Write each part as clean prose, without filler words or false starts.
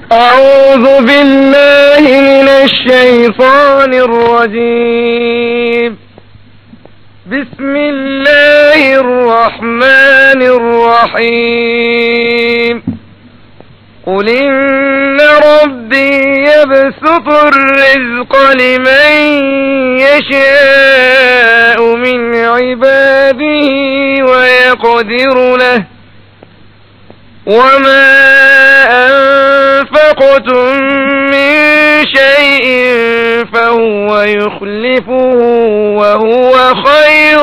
أعوذ بالله من الشيطان الرجيم. بسم الله الرحمن الرحيم. قل إن ربي يبسط الرزق لمن يشاء من عباده ويقدر له وما أنفقتم من شيء فهو يخلفه وهو خير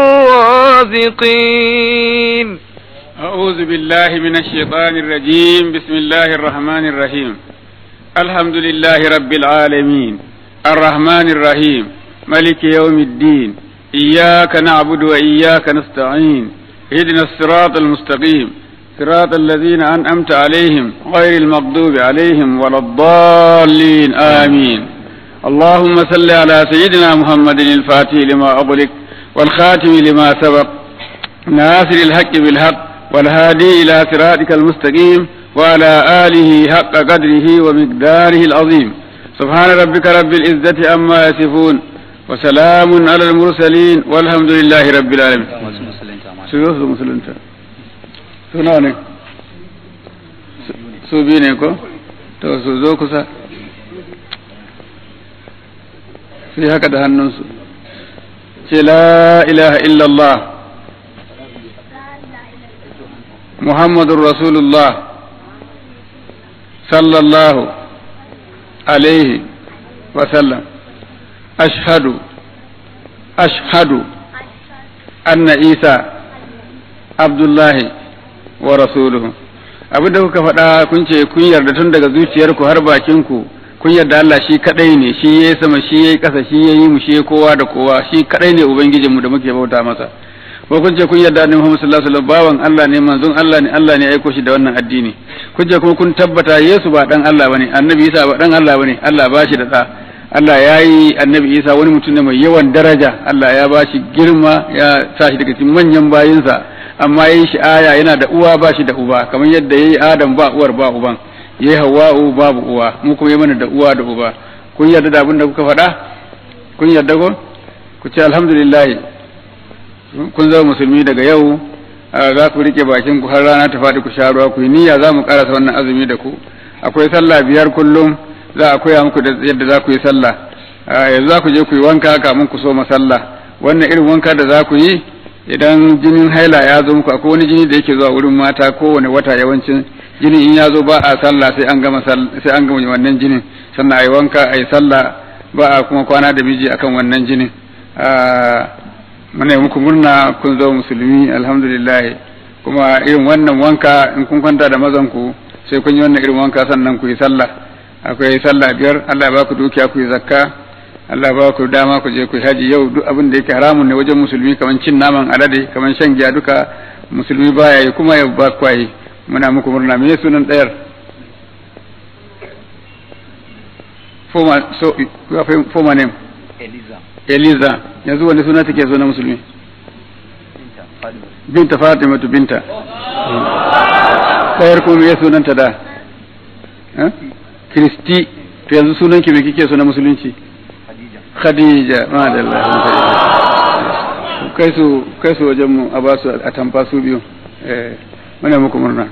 الرازقين. أعوذ بالله من الشيطان الرجيم. بسم الله الرحمن الرحيم. الحمد لله رب العالمين الرحمن الرحيم ملك يوم الدين. إياك نعبد وإياك نستعين. اهدنا الصراط المستقيم صراط الذين أنعمت عليهم غير المغضوب عليهم ولا الضالين آمين. اللهم صل على سيدنا محمد الفاتح لما أغلق والخاتم لما سبق ناصر الحق بالحق والهادي إلى صراطك المستقيم وعلى آله حق قدره ومقداره العظيم. سبحان ربك رب العزة عما يصفون وسلام على المرسلين والحمد لله رب العالمين. suna ne su biyu ne ko to su zo kusa su yi haka da hannunsu ce la ilaha illallah muhammadun rasulullah sallallahu alaihi wasallam ashhadu anna isa abdullahi wa rasuluhu. Abinda kuka faɗa kun ce kun yarda tun daga zuciyarku har bakinku kun yarda Allah shi kadai ne, shi yayi sama, shi yayi ƙasa, shi yayi mu, shi yayi kowa da kowa, shi kadai ne ubangijinmu da muke bauta masa. Ko kun ce kun yarda Annabi Muhammad sallallahu alaihi wasallam bawan Allah ne, manzon Allah ne, Allah ne ya aiko shi da wannan addini. Kun ce kuma kun tabbata Yesu ba dan Allah bane, Annabi Isa ba dan Allah bane, Allah ba shi da da. Allah ya yi Annabi Isa wani mutum ne mai yawan daraja, Allah ya ba shi girma, ya sa shi daga cikin manyan bayinsa. Amma yayi shi aya yana da uwa ba shi da uba, kamar yadda yayi Adam ba uwar ba uban, yayi Hawwa'u babu uwa, mu kuma yayi mana da uwa da uba. Kun yarda da abin da kuka faɗa? Kun yarda ko? Ku ce alhamdulillah. Kun zama musulmi daga yau, za ku rike bakin ku har rana ta faɗi ku sha ruwa, ku yi niyya za mu karasa wannan azumi da ku. Akwai sallah 5 kullum, za a koya muku da yadda za ku yi sallah. Yanzu za ku je ku yi wanka kamun ku so sallah. Wannan irin wanka da za ku yi idan jinin haila ya zo muku, akwai wani jini da yake zuwa wurin mata kowane wata, yawancin jini in ya zo ba a sallah sai an gama wannan jinin, sannan ayi wanka ayi sallah, ba a kuma kwana da miji akan wannan jinin. muna muku murna kun zo musulmi alhamdulillah. Kuma irin wannan wanka in kun kwanta da mazan ku sai kun yi wannan irin wanka sannan ku yi sallah. Akwai sallah 5, Allah ya ba ku dukiya ku yi zakka, Allah ba ku dama ku je ku haji. Yau duk abin da yake haramun ne wajen musulmi, kaman cin naman alade, kaman shan giya, duka musulmi baya yi, kuma ya ba ku yi. Muna muku murna. Me sunan ɗayar? Former name? Eliza. Yanzu wani suna take so na musulmi? Binta Fatima tu Binta. Ɗayar kuma me sunanta da? Kristi. To yanzu sunan ki me kike so na musulunci? Khadija. Madalla. Kai su wajen mu a basu a tamfa su biyu. Muna muku murna.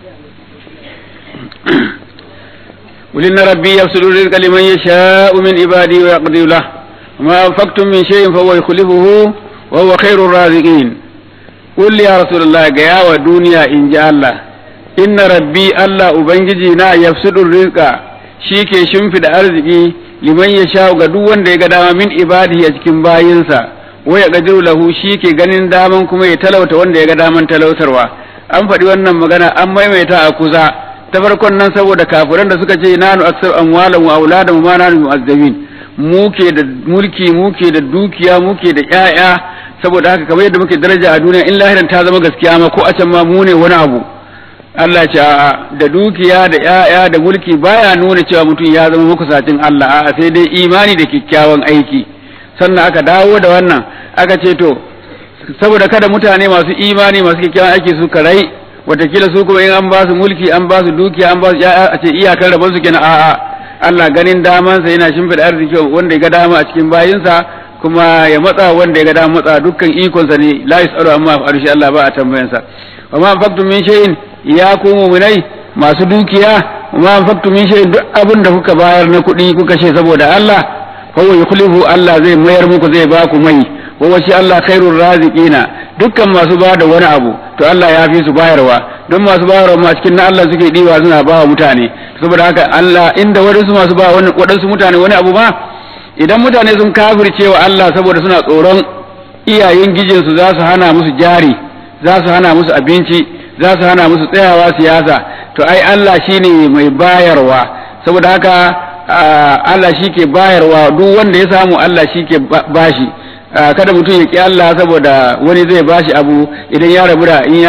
قل إن ربي يبسط الرزق لمن يشاء من عباده ويقدر له وما أنفقتم من شيء فهو يخلفه وهو خير الرازقين. قل يا رسول الله يا ودنيا إن جاء الله إن ربي الله أبنجينا يبسط الرزق شيكي شنفد أرزقي liman ya sha ga duk wanda ya ga dama min ibadihi a cikin bayinsa, wa ya gadiru lahu shi ke ganin daman kuma ya talauta wanda ya ga daman talautarwa. An faɗi wannan magana an maimaita a kusa ta farkon nan saboda kafiran da suka ce nanu aksar amwalan wa auladan ma nanu mu'azzabin, muke da mulki, muke da dukiya, muke da ƴaƴa, saboda haka kamar yadda muke daraja a duniya in lahiran ta zama gaskiya ma ko a can ma mu ne wani abu. Allah ce da dukiya da ƴaƴa da mulki baya nuna cewa mutum ya zama makusacin Allah, a'a sai dai imani da kyakkyawan aiki. Sannan aka dawo da wannan aka ce to saboda kada mutane masu imani masu kyakkyawan aiki su karai watakila su kuma in an ba su mulki an ba su dukiya an ba su ya'ya a ce iyakar rabon su kenan a'a Allah ganin damansa yana shimfiɗa arziki wanda ya ga dama a cikin bayinsa kuma ya matsa wanda ya ga dama matsa dukkan ikonsa ne la yasalu amma fa'alu shi Allah ba a tambayansa wa ma anfaqtum min shay'in ya ku mu'minai masu dukiya wa ma anfaqtum min shay'in duk abin da kuka bayar na kuɗi kuka ce saboda Allah fa huwa yukhlifu Allah zai mayar muku zai ba ku mai wa shi Allah khairur raziqina dukkan masu ba da wani abu to Allah ya fi su bayarwa don masu bayarwa ma cikin na Allah suke diwa suna ba wa mutane saboda haka Allah inda wadansu masu ba wadansu mutane wani abu ma idan mutane sun kafirce wa Allah saboda suna tsoron iyayen gijinsu za su hana musu jari za su hana musu abinci za su hana musu tsayawa siyasa to ai Allah shine mai bayarwa saboda haka Allah shi ke bayarwa duk wanda ya samu Allah shi ke bashi kada mutum ya ki Allah saboda wani zai bashi abu idan ya rabu da in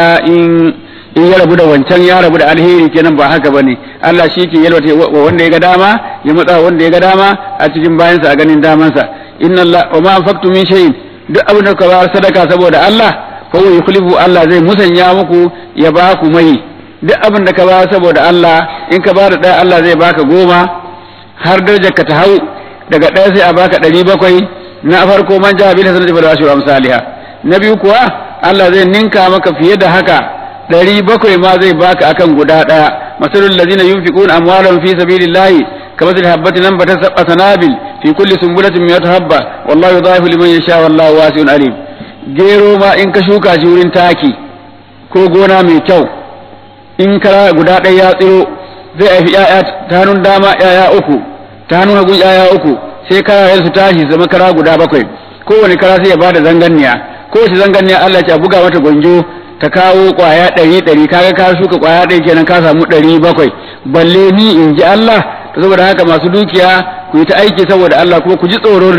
ya rabu da wancan ya rabu da alheri kenan ba haka bane Allah shi ke yalwata wanda ya ga dama ya matsa wanda ya ga dama a cikin bayansa a ganin damansa inna Allah wa ma anfaqtu min shay'in duk abin da ka ba sadaka saboda Allah fa huwa yukhlifu Allah zai musanya muku ya ba ku mai duk abin da ka ba saboda Allah in ka ba da ɗaya Allah zai baka 10 har darajar ka ta hau daga ɗaya sai a baka 700 na farko man jaha bil hasanati falahu ashru amsalha na biyu kuwa Allah zai ninka maka fiye da haka 700 ma zai baka akan guda ɗaya masalul ladina yunfiquna amwalahum fi sabilillahi kamathali habatin anbatat sab'a sanabil fi kulli sunbulatin mi'atu habba wallahu yudha'ifu liman yasha wallahu wasi'un alim gero ma in ka shuka shi wurin taki ko gona mai kyau in kara guda ɗaya ya tsiro zai haifi ƴaƴa ta hannun dama ƴaƴa 3 ta hannun hagu ƴaƴa 3 sai karayen su tashi zama kara guda 7 kowane kara sai ya bada zanganniya kowace zanganniya Allah ya buga mata gonjo ta kawo kwaya 100 kaga ka shuka kwaya 1 kenan ka samu 700 balle ni in ji Allah to saboda haka masu dukiya ku yi ta aiki saboda Allah kuma ku ji tsoron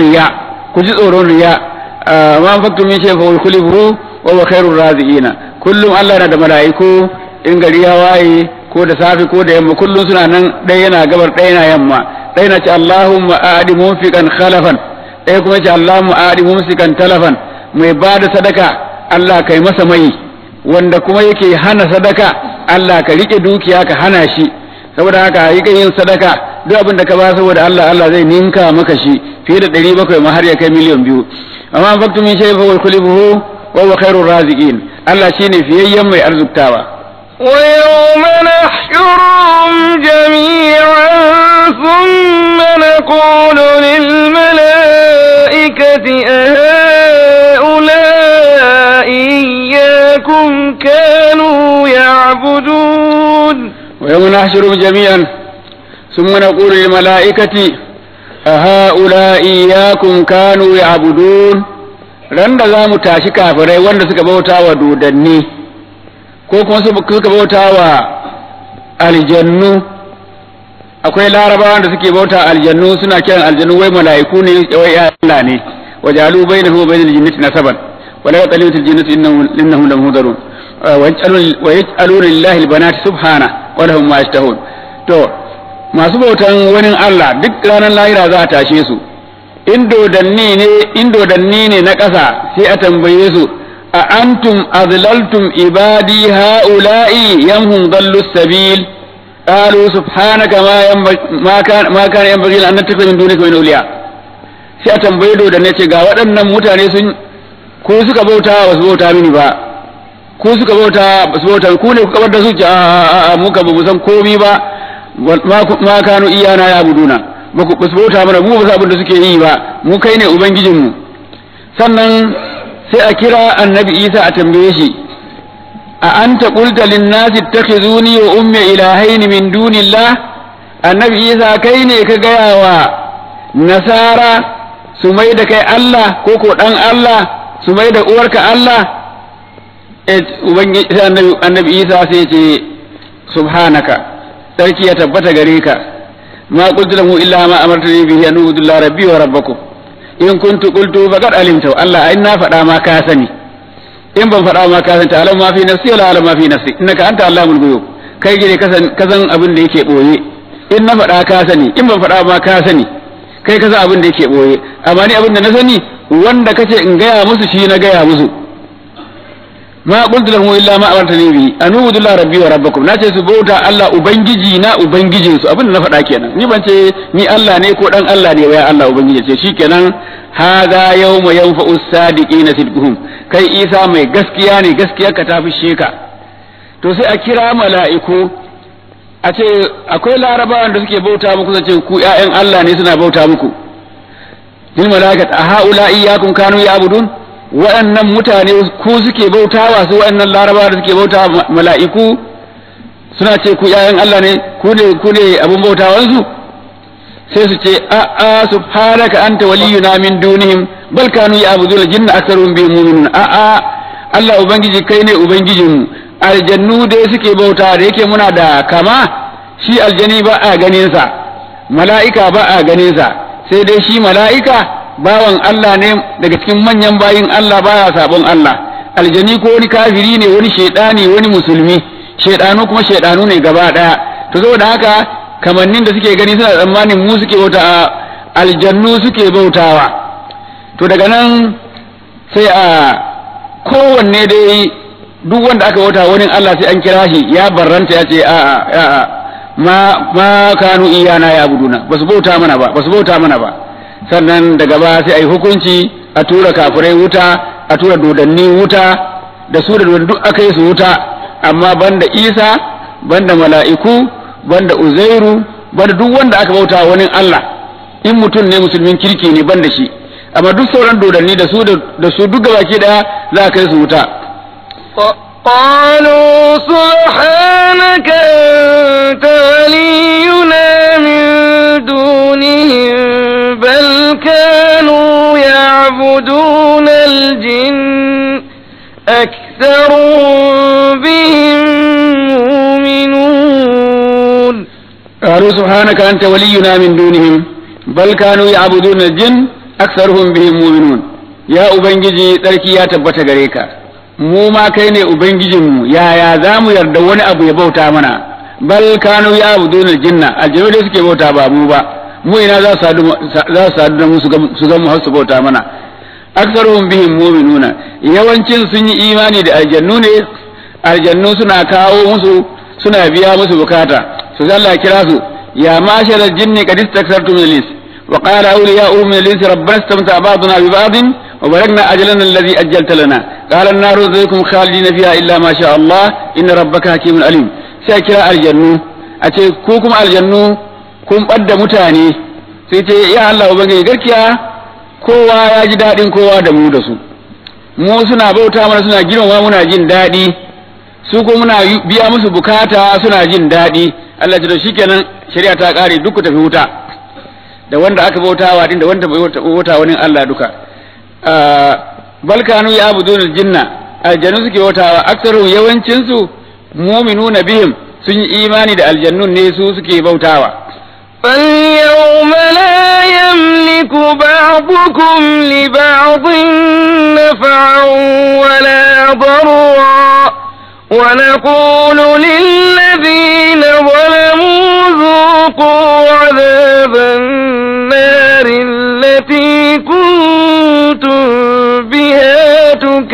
riya ma faktum min shay'in fa yukhlifu wa huwa khairur raziqina kullum Allah na da mala'iku in gari ya waye ko da safi ko da yamma kullum suna nan ɗaya yana gabar ɗaya yana yamma ɗaya na ce Allahumma aadi munfiqan khalafan ɗaya kuma ce Allahumma aadi mumsikan talafan mai ba da sadaka Allah kai masa mai wanda kuma yake hana sadaka Allah ka rike dukiya ka hana shi saboda haka yi yin sadaka duk abin da ka ba saboda Allah zai ninka maka shi fiye da 700 ma har ya kai miliyan 2 amma faktu min shay'in fa yukhlifuhu wa huwa khairur raziqin Allah shine fiyayyen mai arzuktawa ويوم نحشرهم جميعا ثم نقول للملائكة أهؤلاء إياكم كانوا يعبدون ويوم نحشرهم جميعا ثم نقول للملائكة أهؤلاء إياكم كانوا يعبدون ran da za mu tashi kafirai wanda suka bauta wa dodanni ko kuma suka bauta wa aljannu akwai larabawan da suke bauta aljannu suna kiran aljannu wai mala'iku ne wai Allah ne wajalu bainahu wa bainal jinnati nasaban wala yaqalutul jinnatu innahum lamhdarun wa yaj'aluna lillahi albanati subhana wa lahum ma yashtahun to masu bautan wani Allah duk ranar lahira za a tashe su in dodanni ne na ƙasa sai a tambaye su a antum azlaltum ibadi haula'i yamhum dallu sabil qalu subhanaka ma kana yanbaghi an nattakhidha min dunika min awliya sai a tambaye dodanni ce ga waɗannan mutane sun ko suka bauta ba su bauta mini ba ko suka bauta ba su bauta ku ne kuka bar da su a muka ba mu san komai ba ma kanu iyana ya buduna ba su bauta mana mu ba abin da suke yi ba mu kai ne ubangijinmu sannan sai a kira annabi Isa a tambaye shi a anta qulta lin nasi ittakhizuni wa ummi ilahayn min dunillah annabi Isa kai ne ka gaya wa nasara su mai da kai Allah ko ko dan Allah su mai da uwarka Allah ubangiji annabi Isa sai ce subhanaka sarki ya tabbata gare ka ma qultu lahu illa ma amartani bihi an ubudullaha rabbi wa rabbakum in kuntu qultu faqad alimtu Allah in na faɗa ma ka sani in ban faɗa ma ka sani ta alam ma fi nafsi wala alam ma fi nafsi innaka anta allamul ghuyub kai gire ka san abin da yake boye in na faɗa ka sani in ban faɗa ma ka sani kai ka san abin da yake boye amma ni abin da na sani wanda kace in gaya musu shi na gaya musu ma qultu lahum illa ma amartani bi anubudu la rabbi wa rabbakum nace su bauta Allah ubangiji na ubangijin su abin da na faɗa kenan ni ban ce ni Allah ne ko dan Allah ne wai Allah ubangiji ce shikenan hadha yawma yanfa'u as-sadiqina sidquhum kai Isa mai gaskiya ne gaskiya ka tafi sheka to sai a kira mala'iku a ce akwai larabawan da suke bauta muku sai ce ku ƴaƴan Allah ne suna bauta muku lil mala'ikat a haula iyyakum kanu ya'budun waɗannan mutane ku suke bautawa su waɗannan larabawa da suke bautawa mala'iku suna ce ku ƴaƴan Allah ne ku ne abun bautawansu sai su ce a subhanaka anta waliyuna min dunihim bal kanu ya'buduna jinna aktharuhum bihim mu'minun Allah ubangiji kai ne ubangijinmu aljannu dai suke bauta da yake muna da kama shi aljani ba a ganin sa mala'ika ba a ganin sa sai dai shi mala'ika bawan Allah ne daga cikin manyan bayin Allah baya sabon Allah aljani ko wani kafiri ne wani shedani wani musulmi shedanu kuma shedanu ne gaba daya to saboda haka kamannin da suke gani suna tsammanin mu suke bauta aljannu suke bautawa to daga nan sai a kowanne dai duk wanda aka bauta wani Allah sai an kira shi ya barranta ya ce a ma kanu iyana ya buduna basu bauta mana ba sannan daga ba sai ai hukunci a tura kafirai wuta a tura dodanni wuta da su da duk aka yi su wuta amma banda Isa banda mala'iku banda Uzairu banda duk wanda aka bauta wani Allah in mutum ne musulmin kirki ne banda shi amma duk sauran dodanni da su duk gabaki daya za a kai su wuta قالوا سبحانك أنت ولينا من دونهم بل كانوا يعبدون الجن أكثرهم بهم مؤمنون قالوا سبحانك أنت ولينا من دونهم بل كانوا يعبدون الجن أكثرهم بهم مؤمنون يا أبنجي تركي يا تبت غريكا mu ma kai ne ubangijinmu yaya za mu yarda wani abu ya bauta mana bal kanu ya abudun aljinna aljinu dai suke bauta ba mu ba mu ina za su sadu da mu su ga mu har su bauta mana aksaruhum bihim mu'minuna yawancin sun yi imani da aljannu ne aljannu suna kawo musu suna biya musu bukata su Allah kira su ya mashar aljinni qad istakthartum min al-ins wa qala awliya'u min al-ins rabbana istamta'a ba'duna bi ba'din وبلغنا أجلنا الذي أجلت لنا قال النار ذيكم خالدين فيها إلا ما شاء الله إن ربك حكيم عليم سيكرا الجنة أتي كوكم الجنة كم أدى متاني سيتي يا الله وبنجي غركيا kowa ya ji daɗin kowa da mu da su mu suna bauta mana suna girma muna jin daɗi su ko muna biya musu bukata suna jin daɗi Allah ya ce shikenan shari'a ta kare duk ku tafi wuta da wanda aka bautawa din da wanda bai bauta wani Allah duka bal kanu ya'budun aljinna aljannu suke bautawa aksaru yawancin su mu'minuna bihim sun yi imani da aljannun ne su suke bautawa فاليوم لا يملك بعضكم لبعض نفعا ولا ضرا ونقول للذين ظلموا ذوقوا عذاب النار التي كنتم بها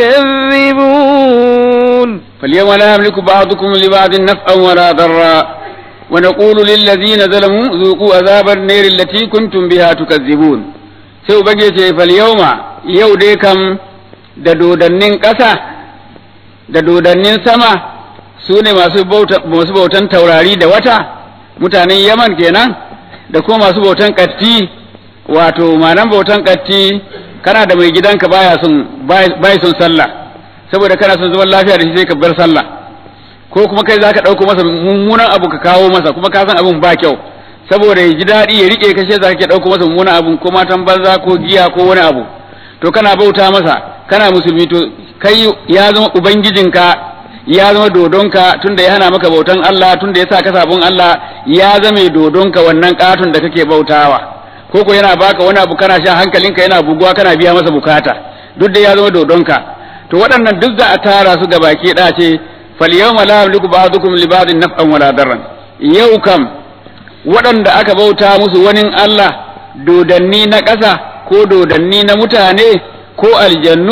تكذبون فاليوم لا يملك بعضكم لبعض نفعا ولا ضرا ونقول للذين ظلموا ذوقوا عذاب النار التي كنتم بها تكذبون sai ubangiji ce fal yawma yau dai kam da dodannin ƙasa da dodannin sama su ne masu bautan taurari da wata mutanen Yaman kenan da kuma masu bautan katti wato manan bautan katti kana da mai gidanka bai son sallah saboda kana son zaman lafiya da shi sai ka bar sallah ko kuma kai zaka dauko masa mummunan abu ka kawo masa kuma ka san abun ba kyau saboda ya ji dadi ya rike kashe zaka ke dauko masa mummunan abu ko matan banza ko giya ko wani abu to kana bauta masa kana musulmi to kai ya zama ubangijinka ya zama dodonka tunda ya hana maka bautan Allah tunda ya sa ka sabon Allah ya zama dodonka wannan katun da kake bautawa ko ko yana baka wani abu kana sha hankalinka yana buguwa kana biya masa bukata duk da ya zama dodonka to waɗannan duk za a tara su gabaki da ce فاليوم لا يملك بعضكم لبعض نفعا ولا ضرا yau kam waɗanda aka bauta musu wani Allah dodanni na ƙasa ko dodanni na mutane ko aljannu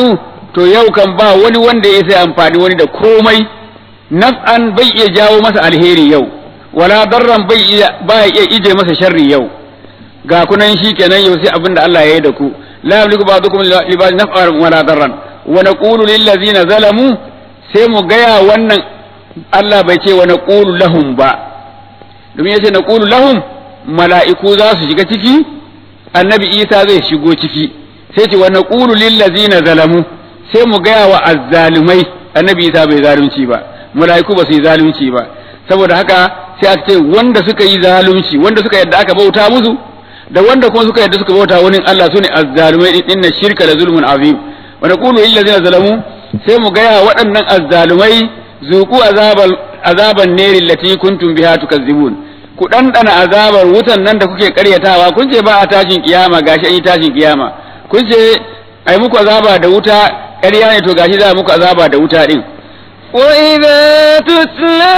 to yau kan ba wani wanda ya sai amfani wani da komai naf'an bai iya jawo masa alheri yau wala darran ba iya ije masa sharri yau ga kunan shikenan yau sai abinda Allah ya yi da ku la yamliku ba'dukum li ba'd naf'an wala darran wa naqulu lil ladzina zalamu sai mu gaya wannan Allah bai ce wa naqulu lahum ba domin yace naqulu lahum mala'iku za su shiga ciki annabi Isa zai shigo ciki sai ce wa naqulu lil ladzina zalamu sai mu gaya wa azzalimai annabi Isa bai zalunci ba mala'iku ba su yi zalunci ba saboda haka sai aka ce wanda suka yi zalunci wanda suka yadda aka bauta musu da wanda kuma suka yadda suka bauta wani Allah sune azzalumai inna shirka la zulmun azim wa naqulu lil ladzina zalamu sai mu gaya waɗannan azzalumai zuqu azaban nari lati kuntum biha tukazzibun ku dandana azabar wutan nan da kuke karyatawa kun ce ba a tashin kiyama gashi an yi tashin kiyama kun ce ai muku azaba da wuta ƙarya ne to gashi za muku azaba da wuta din وإذا تتلى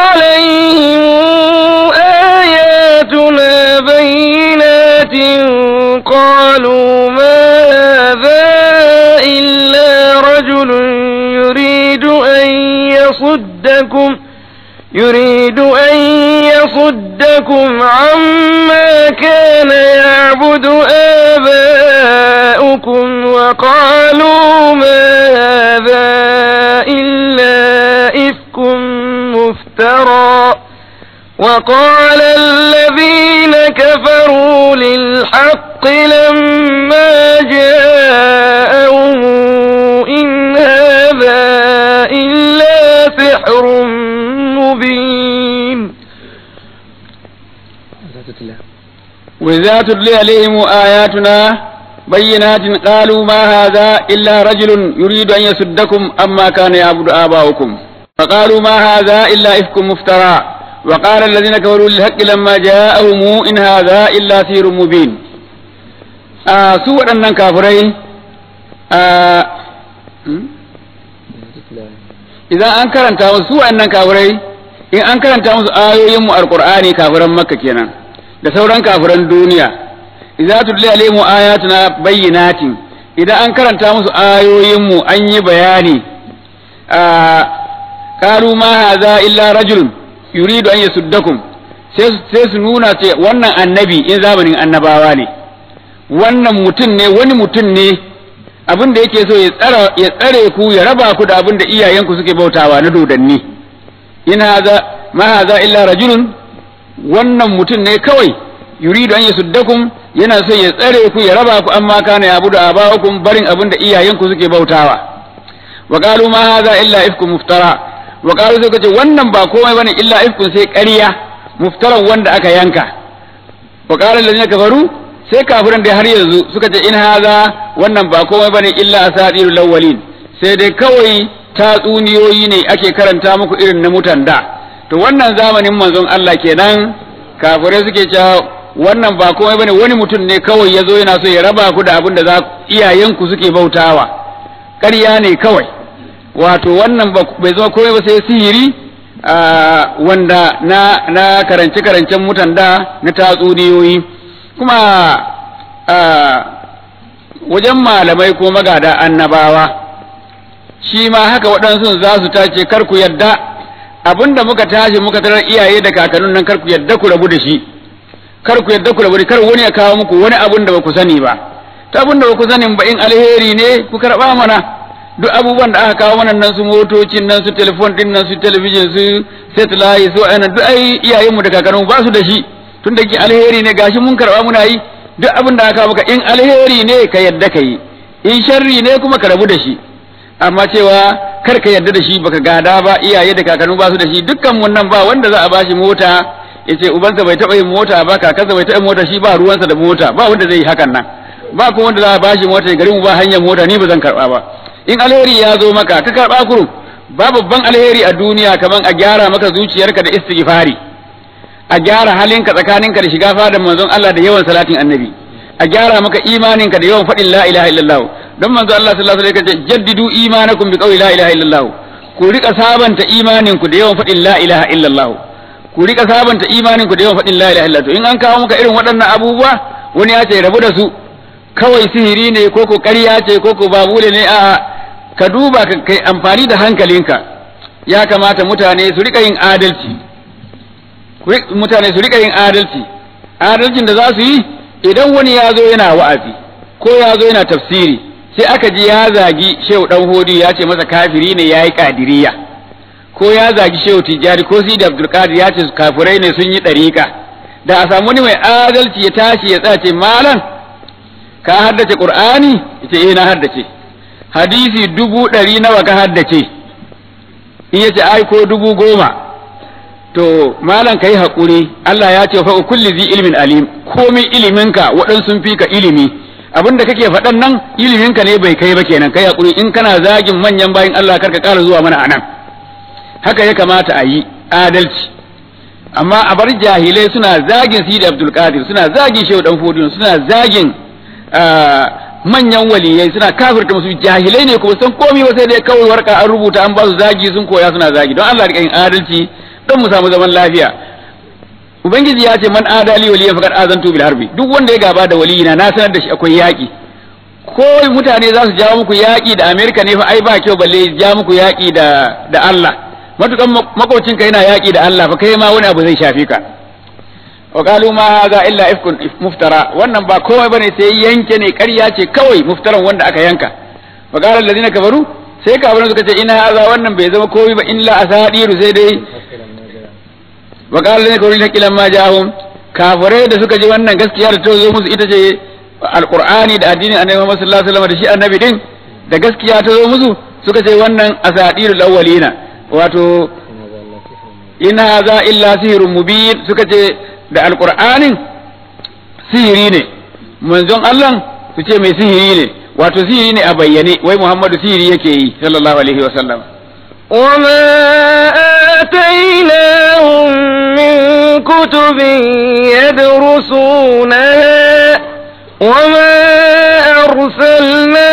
عليهم آياتنا بينات قالوا ما هذا إلا رجل يريد أن يصدكم عما كان يعبد آباؤكم وقالوا ما هذا إلا إفك مفترى وقال الذين كفروا للحق لما جاءهم إن هذا إلا سحر مبين وإذا تتلى عليهم آياتنا بينات قالوا ما هذا إلا رجل يريد أن يصدكم أما كان يعبد آباؤكم فقالوا ما هذا إلا إفك مفترى وقال الذين كفروا للحق لما جاءهم إن هذا إلا سحر مبين سورة أن كافرين إذا أنكرت سورة أن كافرين in an karanta musu ayoyin mu alqur'ani kafiran makka kenan da sauran kafiran duniya idza tudli alaihim ayatuna bayyinatin idan an karanta musu ayoyin mu an yi bayani qalu ma hadha illa rajulun yuridu an yasuddakum sai su nuna ce wannan annabi in zamanin annabawa ne wannan mutum ne wani mutum ne abin da yake so ya tsare ku ya raba ku da abin da iyayenku suke bautawa na dodanni in hadha ma hadha illa rajulun wannan mutum ne kawai yuridu an yasuddakum yana so ya tsare ku ya raba ku amma kana yabudu abaakum barin abin da iyayenku suke bautawa wa qalu ma hadha illa ifkum muftara wa qalu sai kace wannan ba komai bane illa ifkun sai ƙarya muftaran wanda aka yanka wa qala allazina kafaru sai kafiran da har yanzu suka ce in hadha wannan ba komai bane illa asatirul awwalin sai dai kawai tatsuniyoyi ne ake karanta muku irin na mutan da to wannan zamanin manzon Allah kenan kafirai suke cewa wannan ba komai bane wani mutum ne kawai yazo yana so ya raba ku da abin da za iyayenku suke bautawa ƙarya ne kawai wato wannan bai zama komai ba sai sihiri wanda na karance-karancen mutan da na tatsuniyoyi kuma wajen malamai ko magada annabawa shi ma haka waɗansu za su tace kar ku yadda abinda muka tashi muka tarar iyaye da kakannin nan kar ku yadda ku rabu da shi kar ku yadda ku rabu da kar wani ya kawo muku wani abin da ba ku sani ba ta abin da ba ku sani ba in alheri ne ku karɓa mana duk abubuwan da aka kawo mana nan su motocin nan su telefon din nan su talabijin su satellite su ayyana duk ai iyayenmu da kakanninmu ba su da shi tun da ke alheri ne gashi mun karɓa muna yi duk abin da aka kawo maka in alheri ne ka yadda ka yi in sharri ne kuma ka rabu da shi amma cewa kar ka yadda da shi baka gada ba iyaye da kakanni ba su da shi dukkan mun nan ba wanda za a bashi mota yace ubansa bai taba yin mota ba kakansa bai taba yin mota shi ba ruwansa da mota ba wanda zai yi hakan nan ba kuma wanda za a bashi mota garin mu ba hanyar mota ni ba zan karba ba in alheri ya zo maka ka karba kurum ba babban alheri a duniya kaman a gyara maka zuciyarka da istighfari a gyara halinka tsakaninka da shiga fadan manzon Allah da yawan salatin annabi a gyara maka imaninka da yawan faɗin la ilaha illallah don manzo Allah sallallahu alaihi wasallam ya ce jaddidu imanakum bi qawli la ilaha illallah ku rika sabanta imaninku da yawan faɗin la ilaha illallah ku rika sabanta imaninku da yawan faɗin la ilaha illallah to in an kawo maka irin waɗannan abubuwa wani ya ce rabu da su kawai sihiri ne ko ko ƙarya ce ko ko babule ne a ka duba kai amfani da hankalinka. Ya kamata mutane su rika yin adalci, adalcin da za su yi idan wani ya zo yana wa'azi ko ya zo yana tafsiri sai aka ji ya zagi Shehu Dan Hodi ya ce masa kafiri ne yayi kadiriya, ko ya zagi Shehu Tijjani ko Sidi Abdul Qadir ya ce kafirai ne sun yi dariƙa, da a samu wani mai adalci ya tashi ya tsace malam ka haddace Qur'ani yace eh na haddace, hadisi 100 nawa ka haddace, in yace ai ko 10,000 to malam kai hakuri, Allah ya ce fa kulli zi ilmin alim, komai iliminka waɗansu sun fi ka ilimi, abinda kake faɗan nan iliminka ne bai kai ba kenan, kai hakuri in kana zagin manyan bayin Allah karka ƙara zuwa mana anan. Haka ya kamata a yi adalci, amma a bar jahilai suna zagin Sidi Abdul Qadir, suna zagin Shehu Dan Fodiyo, suna zagin manyan waliyai, suna kafirta musu, jahilai ne kuma san komai ba sai dai kawai warka an rubuta an ba su zagi sun koya suna zagi. Don Allah rika yin adalci don mu samu zaman lafiya. Ubangiji ya ce man adali waliyan faqad azantu bil harbi, duk wanda ya gaba da waliyina na sanar da shi akwai yaki. Ko mutane za su jawo muku yaki da America ne fa ai ba kyau balle ja muku yaki da Allah. Matukan makocin ka yana yaki da Allah fa kai ma wani abu zai shafe ka. Wa qalu ma hadha illa ifkun muftara, wannan ba komai bane sai yanke ne, ƙarya ce kawai muftaran wanda aka yanka. Wa qala alladhina kafaru, sai kafirai suka ce ina hadha, wannan bai zama komai ba illa asadiru, sai dai wa qala lana kawrin haqilan ma ja'ahum, kafirai da suka ji wannan gaskiya da ta zo musu ita ce alqur'ani da addinin annabi Muhammad sallallahu alaihi wasallam da shi annabi din da gaskiya ta zo musu, suka ce wannan asadirul awwalina, wato in hadha illa sihrun mubin, suka ce da alqur'anin sihiri ne, manzon Allah su ce mai sihiri ne, wato sihiri ne a bayyane, wai Muhammadu sihiri yake yi sallallahu alaihi wasallam. وما آتيناهم من كتب يدرسونها وما أرسلنا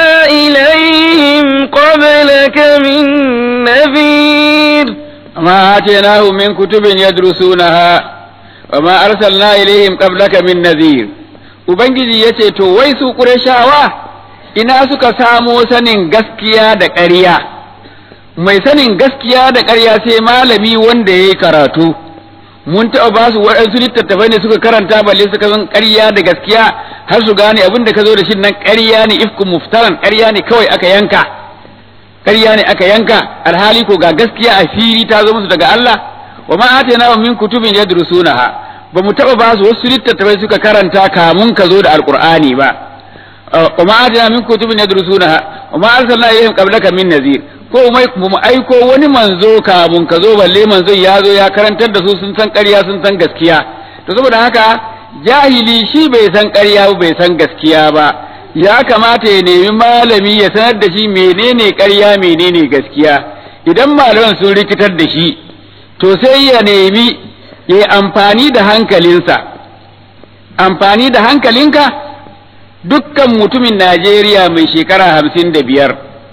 إليهم قبلك من نذير. وما آتيناهم من كتب يدرسونها وما أرسلنا إليهم قبلك من نذير. Ubangiji ya ce, to wai su Qurayshawa ina suka samo sanin gaskiya da ƙarya, mai sanin gaskiya da ƙarya sai malami wanda ya yi karatu. Mun taɓa ba su waɗansu littattafai ne suka karanta balle suka san ƙarya da gaskiya har su gane abin da ka zo da shi nan ƙarya ne, ifkun muftaran, ƙarya ne kawai aka yanka, ƙarya ne aka yanka, alhali ko ga gaskiya a fili ta zo musu daga Allah. Wa ma atayna min kutubin yadrusunaha, ba mu taɓa ba su wasu littattafai suka karanta kamun ka zo da alqur'ani ba. Wa ma atayna min kutubin yadrusunaha wa ma arsalna ilayhim qablaka min nazir, ko mu aiko wani manzo kamun ka zo balle manzon ya zo ya karantar da su sun san ƙarya sun san gaskiya. To saboda haka jahili shi bai san ƙarya bai san gaskiya ba, ya kamata ya nemi malami ya sanar da shi menene ƙarya menene gaskiya. Idan malaman sun rikitar da shi to sai ya nemi ya amfani da hankalinsa. Amfani da hankalinka, dukkan mutumin Najeriya mai shekara 55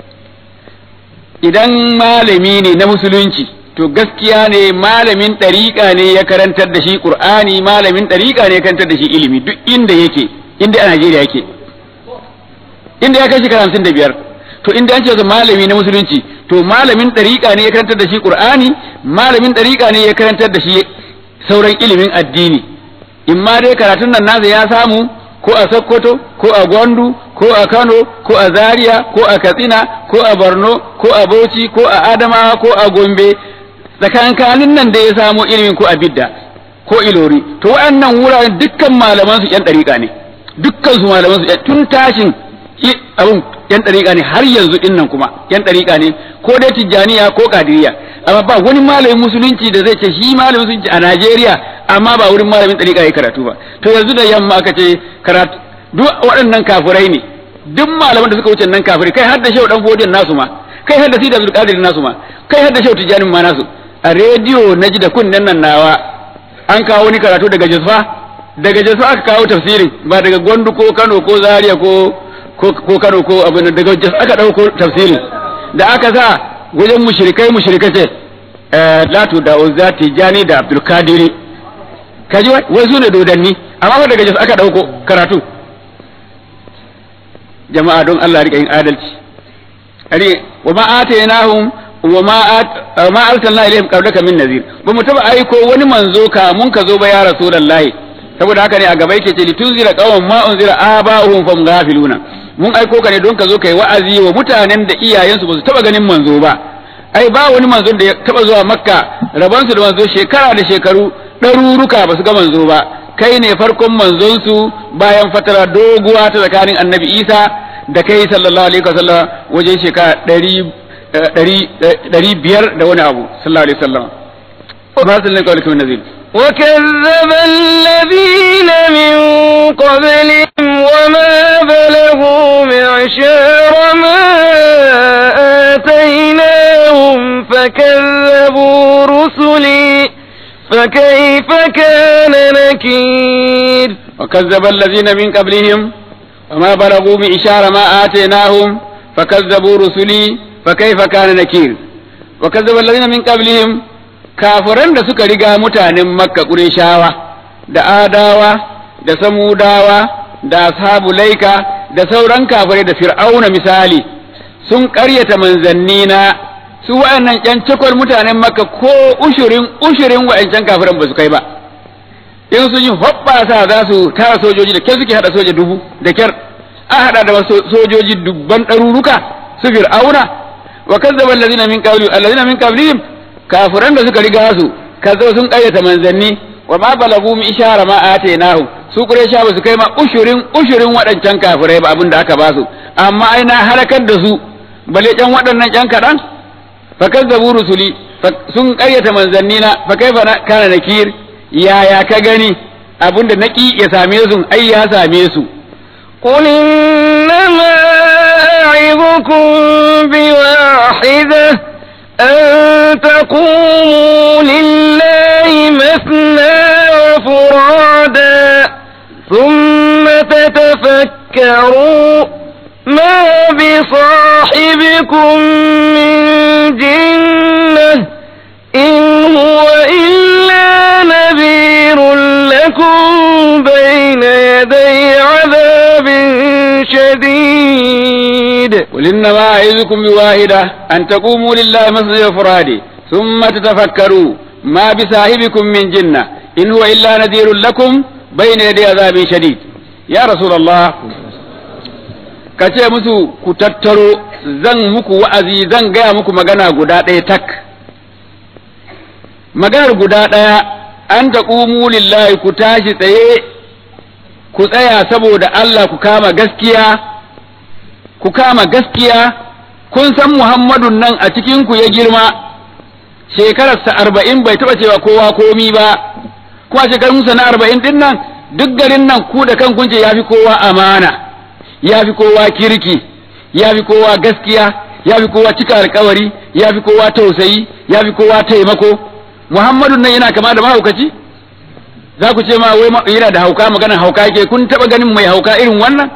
idan malami ne na musulunci to gaskiya ne malamin ɗariƙa ne ya karantar da shi Qur'ani, malamin ɗariƙa ne ya karantar da shi ilimi duk inda yake, inda a Najeriya yake, inda ya kai shekara 55 to inda an ce malami na musulunci to malamin ɗariƙa ne ya karantar da shi Qur'ani, malamin ɗariƙa ne ya karantar da shi sauran ilimin addini. In ma dai karatun nan nasa ya samu ko a Sokoto ko a Gwandu ko a Kano ko a Zaria ko a Katsina ko a Borno ko a Bauchi ko a Adamawa ko a Gombe, tsakankanin nan da ya samu ilimin ko a Bidda ko Ilori, to waɗannan wuraren dukkan malaman su ƴan ɗariƙa ne, dukkan su malaman su tun tashin abun ƴan ɗariƙa ne har yanzu din nan kuma ƴan ɗariƙa ne, ko dai Tijjaniya ko Qadiriyya. Amma ba wani malamin musulunci da zai ce shi malamin musulunci a Najeriya amma ba wurin malamin ɗariƙa ya karatu ba. To yanzu da yamma aka ce karatu duk waɗannan kafirai ne, duk malaman da suka wuce nan kafirai, kai har da Shehu Dan Fodiyon nasu ma, kai har da Sidi Abdul Qadir nasu ma, kai har da Shehu Tijjani ma nasu. A rediyo na ji da kunnen nan nawa an kawo ni karatu daga Jasfa, daga Jasfa aka kawo tafsirin, ba daga Gwandu ko Kano ko Zaria ko Kano ko abin, daga Jasfa aka ɗauko tafsirin da aka sa wajen mushrikai ce Latu da Uzza Tijjani da Abdul Qadir, kaji wai su ne dodanni, amma fa daga Jasfa aka ɗauko karatu. Jama'a don Allah rika yin adalci, wa ma atainahum wa ma arsalna ilaihim qablaka min nazir ba mu taba aiko wani manzo ka mun ka zo ba ya rasulullahi saboda haka ne a gaba yake ce litunzira qawman ma unzira aba'uhum fam ghafiluna mun aiko ka ne don ka zo kai wa'azi wa mutanen da iyayensu ba su taba ganin manzo ba ai ba wani manzon da ya taba zuwa makka rabansu da manzo shekara da shekaru ɗaruruka ba su ga manzo ba kai ne farkon manzon su bayan fatara doguwa ta tsakanin annabi isa da kai sallallahu alaihi wasallam wajen shekara 500 da wani abu sallallahu alaihi wasallam ma sallallahu alaihi wasallam وكذب الذين من قبلهم وما بلغوا معشار ما آتيناهم فكذبوا رسلي فكيف كان نكير وكذب الذين من قبلهم وما بلغوا معشار ما آتيناهم فكذبوا رسلي فكيف كان نكير وكذب الذين من قبلهم kafiran da suka riga mutanen makka ƙureshawa da adawa da samudawa da ashabu laika da sauran kafirai da fir'auna misali sun ƙaryata manzanni na su wa'annan ƴan cikon mutanen makka ko ushirin wa'ancan kafiran ba su kai ba in sun yi hoɓɓasa za su tara sojoji da kyar suke haɗa soja dubu da kyar a haɗa da sojoji dubban ɗaruruka su fir'auna wa kazzaba allazina min qablihim kafiran da suka riga su kazo sun kayyata manzanni wa ma balagu mi ishara ma atainahu su quraisha ba su kai ma ushurin wadancan kafirai ba abinda aka ba su amma ai na halakar da su bale can waɗannan ƴan kaɗan fa kazzabu rusuli sun kayyata manzanni na fa kaifa kana nakir yaya ka gani abinda naki ya same su ai ya same su qul innama a'idukum biwahidah أن تقوموا لله مثنى وفرادا ثم تتفكروا ما بصاحبكم من جنة إن هو إلا نذير لكم بين يدي عذاب شديد قل إنما أعظكم بواحدة أن تقوموا لله مثنى وفرادى ثم تتفكروا ما بصاحبكم من جنة إن هو إلا نذير لكم بين يدي عذاب شديد يا رسول الله kace musu ku tattaro zan muku wa'azi zan gaya muku magana guda ɗaya tak maganar guda ɗaya an taqumu lillahi ku tashi tsaye ku tsaya saboda Allah ku kama gaskiya kun san Muhammadun nan a cikin ku ya girma shekararsa 40 bai taba cewa kowa komi ba kuma shekarunsa na 40 din nan duk garin nan ku da kan kun ce yafi kowa amana yafi kowa kirki yafi kowa gaskiya yafi kowa cika alƙawari yafi kowa tausayi yafi kowa taimako Muhammadun nan yana kama da mahaukaci za ku ce ma wai yana da hauka maganar hauka yake kun taba ganin mai hauka irin wannan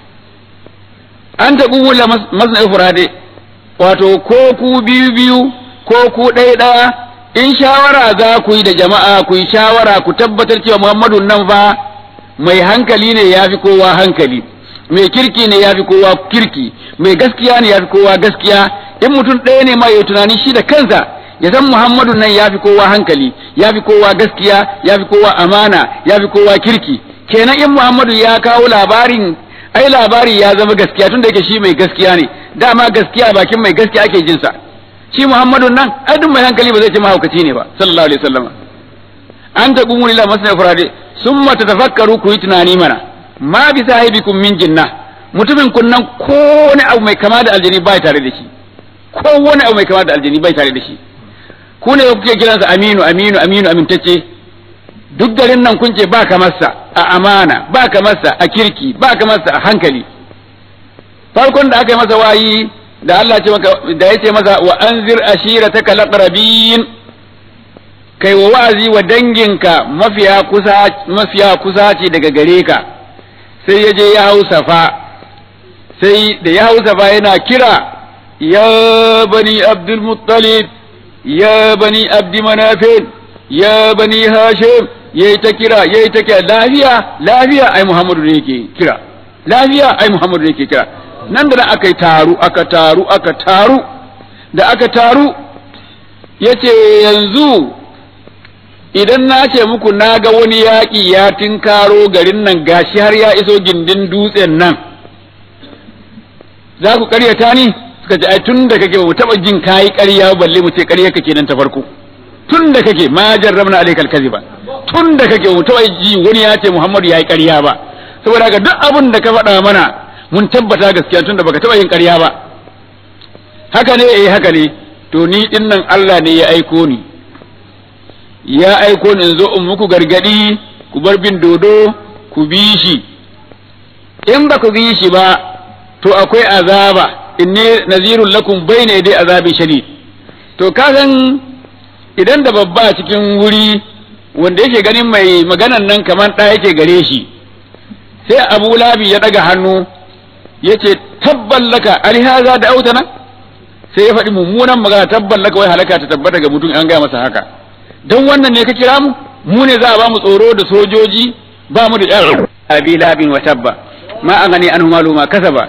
an taɓu wula masna'il furade wato ko ku biyu ko ku ɗaya in shawara za ku yi da jama'a ku yi shawara ku tabbatar cewa Muhammadun nan fa mai hankali ne ya fi kowa hankali mai kirki ne ya fi kowa kirki mai gaskiya ne ya fi kowa gaskiya in mutum ɗaya ne ma ya tunani shi da kansa ya san Muhammadun nan ya fi kowa hankali ya fi kowa gaskiya ya fi kowa amana ya fi kowa kirki kenan in Muhammadu ya kawo labarin ai labari ya zama gaskiya tunda yake shi mai gaskiya ne dama gaskiya bakin mai gaskiya ake jinsa shi Muhammadun nan ai duk mai hankali ba zai ce mahaukaci ne ba sallallahu alaihi wasallam an taqumu lillahi masna furade summa tatafakkaru ku yi tunani mana ma bi sahibikum min jinna mutumin kun nan ko wani abu mai kama da aljani bai tare da shi ko wani abu mai kama da aljani bai tare da shi ku ne kuke kiransa aminu amintacce duk garin nan kun ce ba kamarsa a amana ba kamarsa a kirki ba kamarsa a hankali farkon da aka yi masa wayi da Allah da ya ce masa wa anzir ashirataka laqrabin kai wa wa'azi wa danginka mafiya kusa ce daga gare ka sai ya je ya hau safa sai da ya hau safa yana kira ya bani abdul muttalib ya bani abdi manafin ya bani hashim yayi ta kira lafiya ai Muhammadu ne yake kira lafiya ai Muhammadu ne yake kira nan da aka taru da aka taru yace yanzu idan na ce muku na ga wani yaƙi ya tinkaro garin nan gashi har ya iso gindin dutsen nan za ku ƙaryata ni suka ce ai tun da kake ba mu taɓa jin kayi ƙarya balle mu ce ƙarya kake nan ta farko tun da kake ma jarrabna alaikal kaziba tun da kake mu taɓa ji wani ya ce Muhammadu yayi ƙarya ba saboda haka duk abin da ka faɗa mana mun tabbata gaskiya tun da baka taɓa yin ƙarya ba haka ne haka ne to ni din nan Allah ne ya aiko ni in zo in muku gargadi ku bar bin dodo ku bi shi in ba ku bi shi ba to akwai azaba inni nazirul lakum bayna yaday azabin shadid to kasan idan da babba a cikin wuri wanda yake ganin mai maganan nan kaman da yake gare shi sai Abu Labi ya daga hannu yace tabballaka alihaza da autana sai ya faɗi mummunan magana tabballaka wai halaka ta tabbata ga mutum an gaya masa haka don wannan ne ka kira mu ne za a ba mu tsoro da sojoji ba mu da ƴan Abi Labin wa tabba ma an gani an malu ma kasaba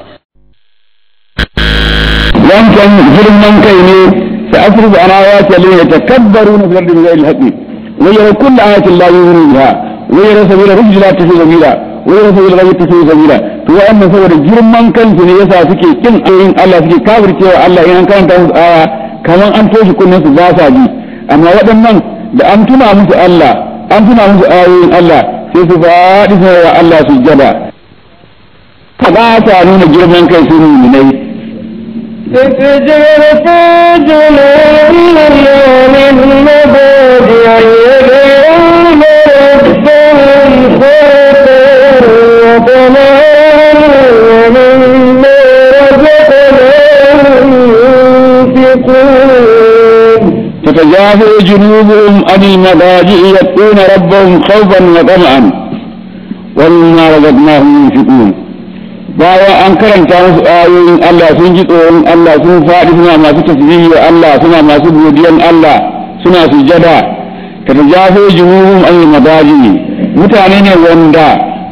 wancan girman kai ne sai asrifu ana ya ce lin yatakabbaruna fil ardi bighayri al-haqqi wa yara kullu ayatin la yu'minu biha wa yara sabila rijla la tafi sabila wa yara sabila la tafi sabila to wannan saboda girman kansu ne yasa suke kin ayoyin Allah suke kafircewa Allah idan karanta musu aya kaman an toshe kunnen su ba sa ji amma waɗannan da an tuna musu Allah an tuna musu ayoyin Allah sai su faɗi sai wa Allah su jada ba sa nuna girman kai su mu'minai تفجر فاجر من اليوم المضاجع يدعون ربهم خوفا وطمعا ومما رزقناهم ينفقون تتجافى جنوبهم عن المضاجع يدعون ربهم خوفا وطمعا ومما رزقناهم ينفقون bayan an karanta musu ayoyin Allah sun ji tsoron Allah sun faɗi suna masu tasbihi wa Allah suna masu godiyan Allah suna sujada tatajafu junuhum an madaji mutane ne wanda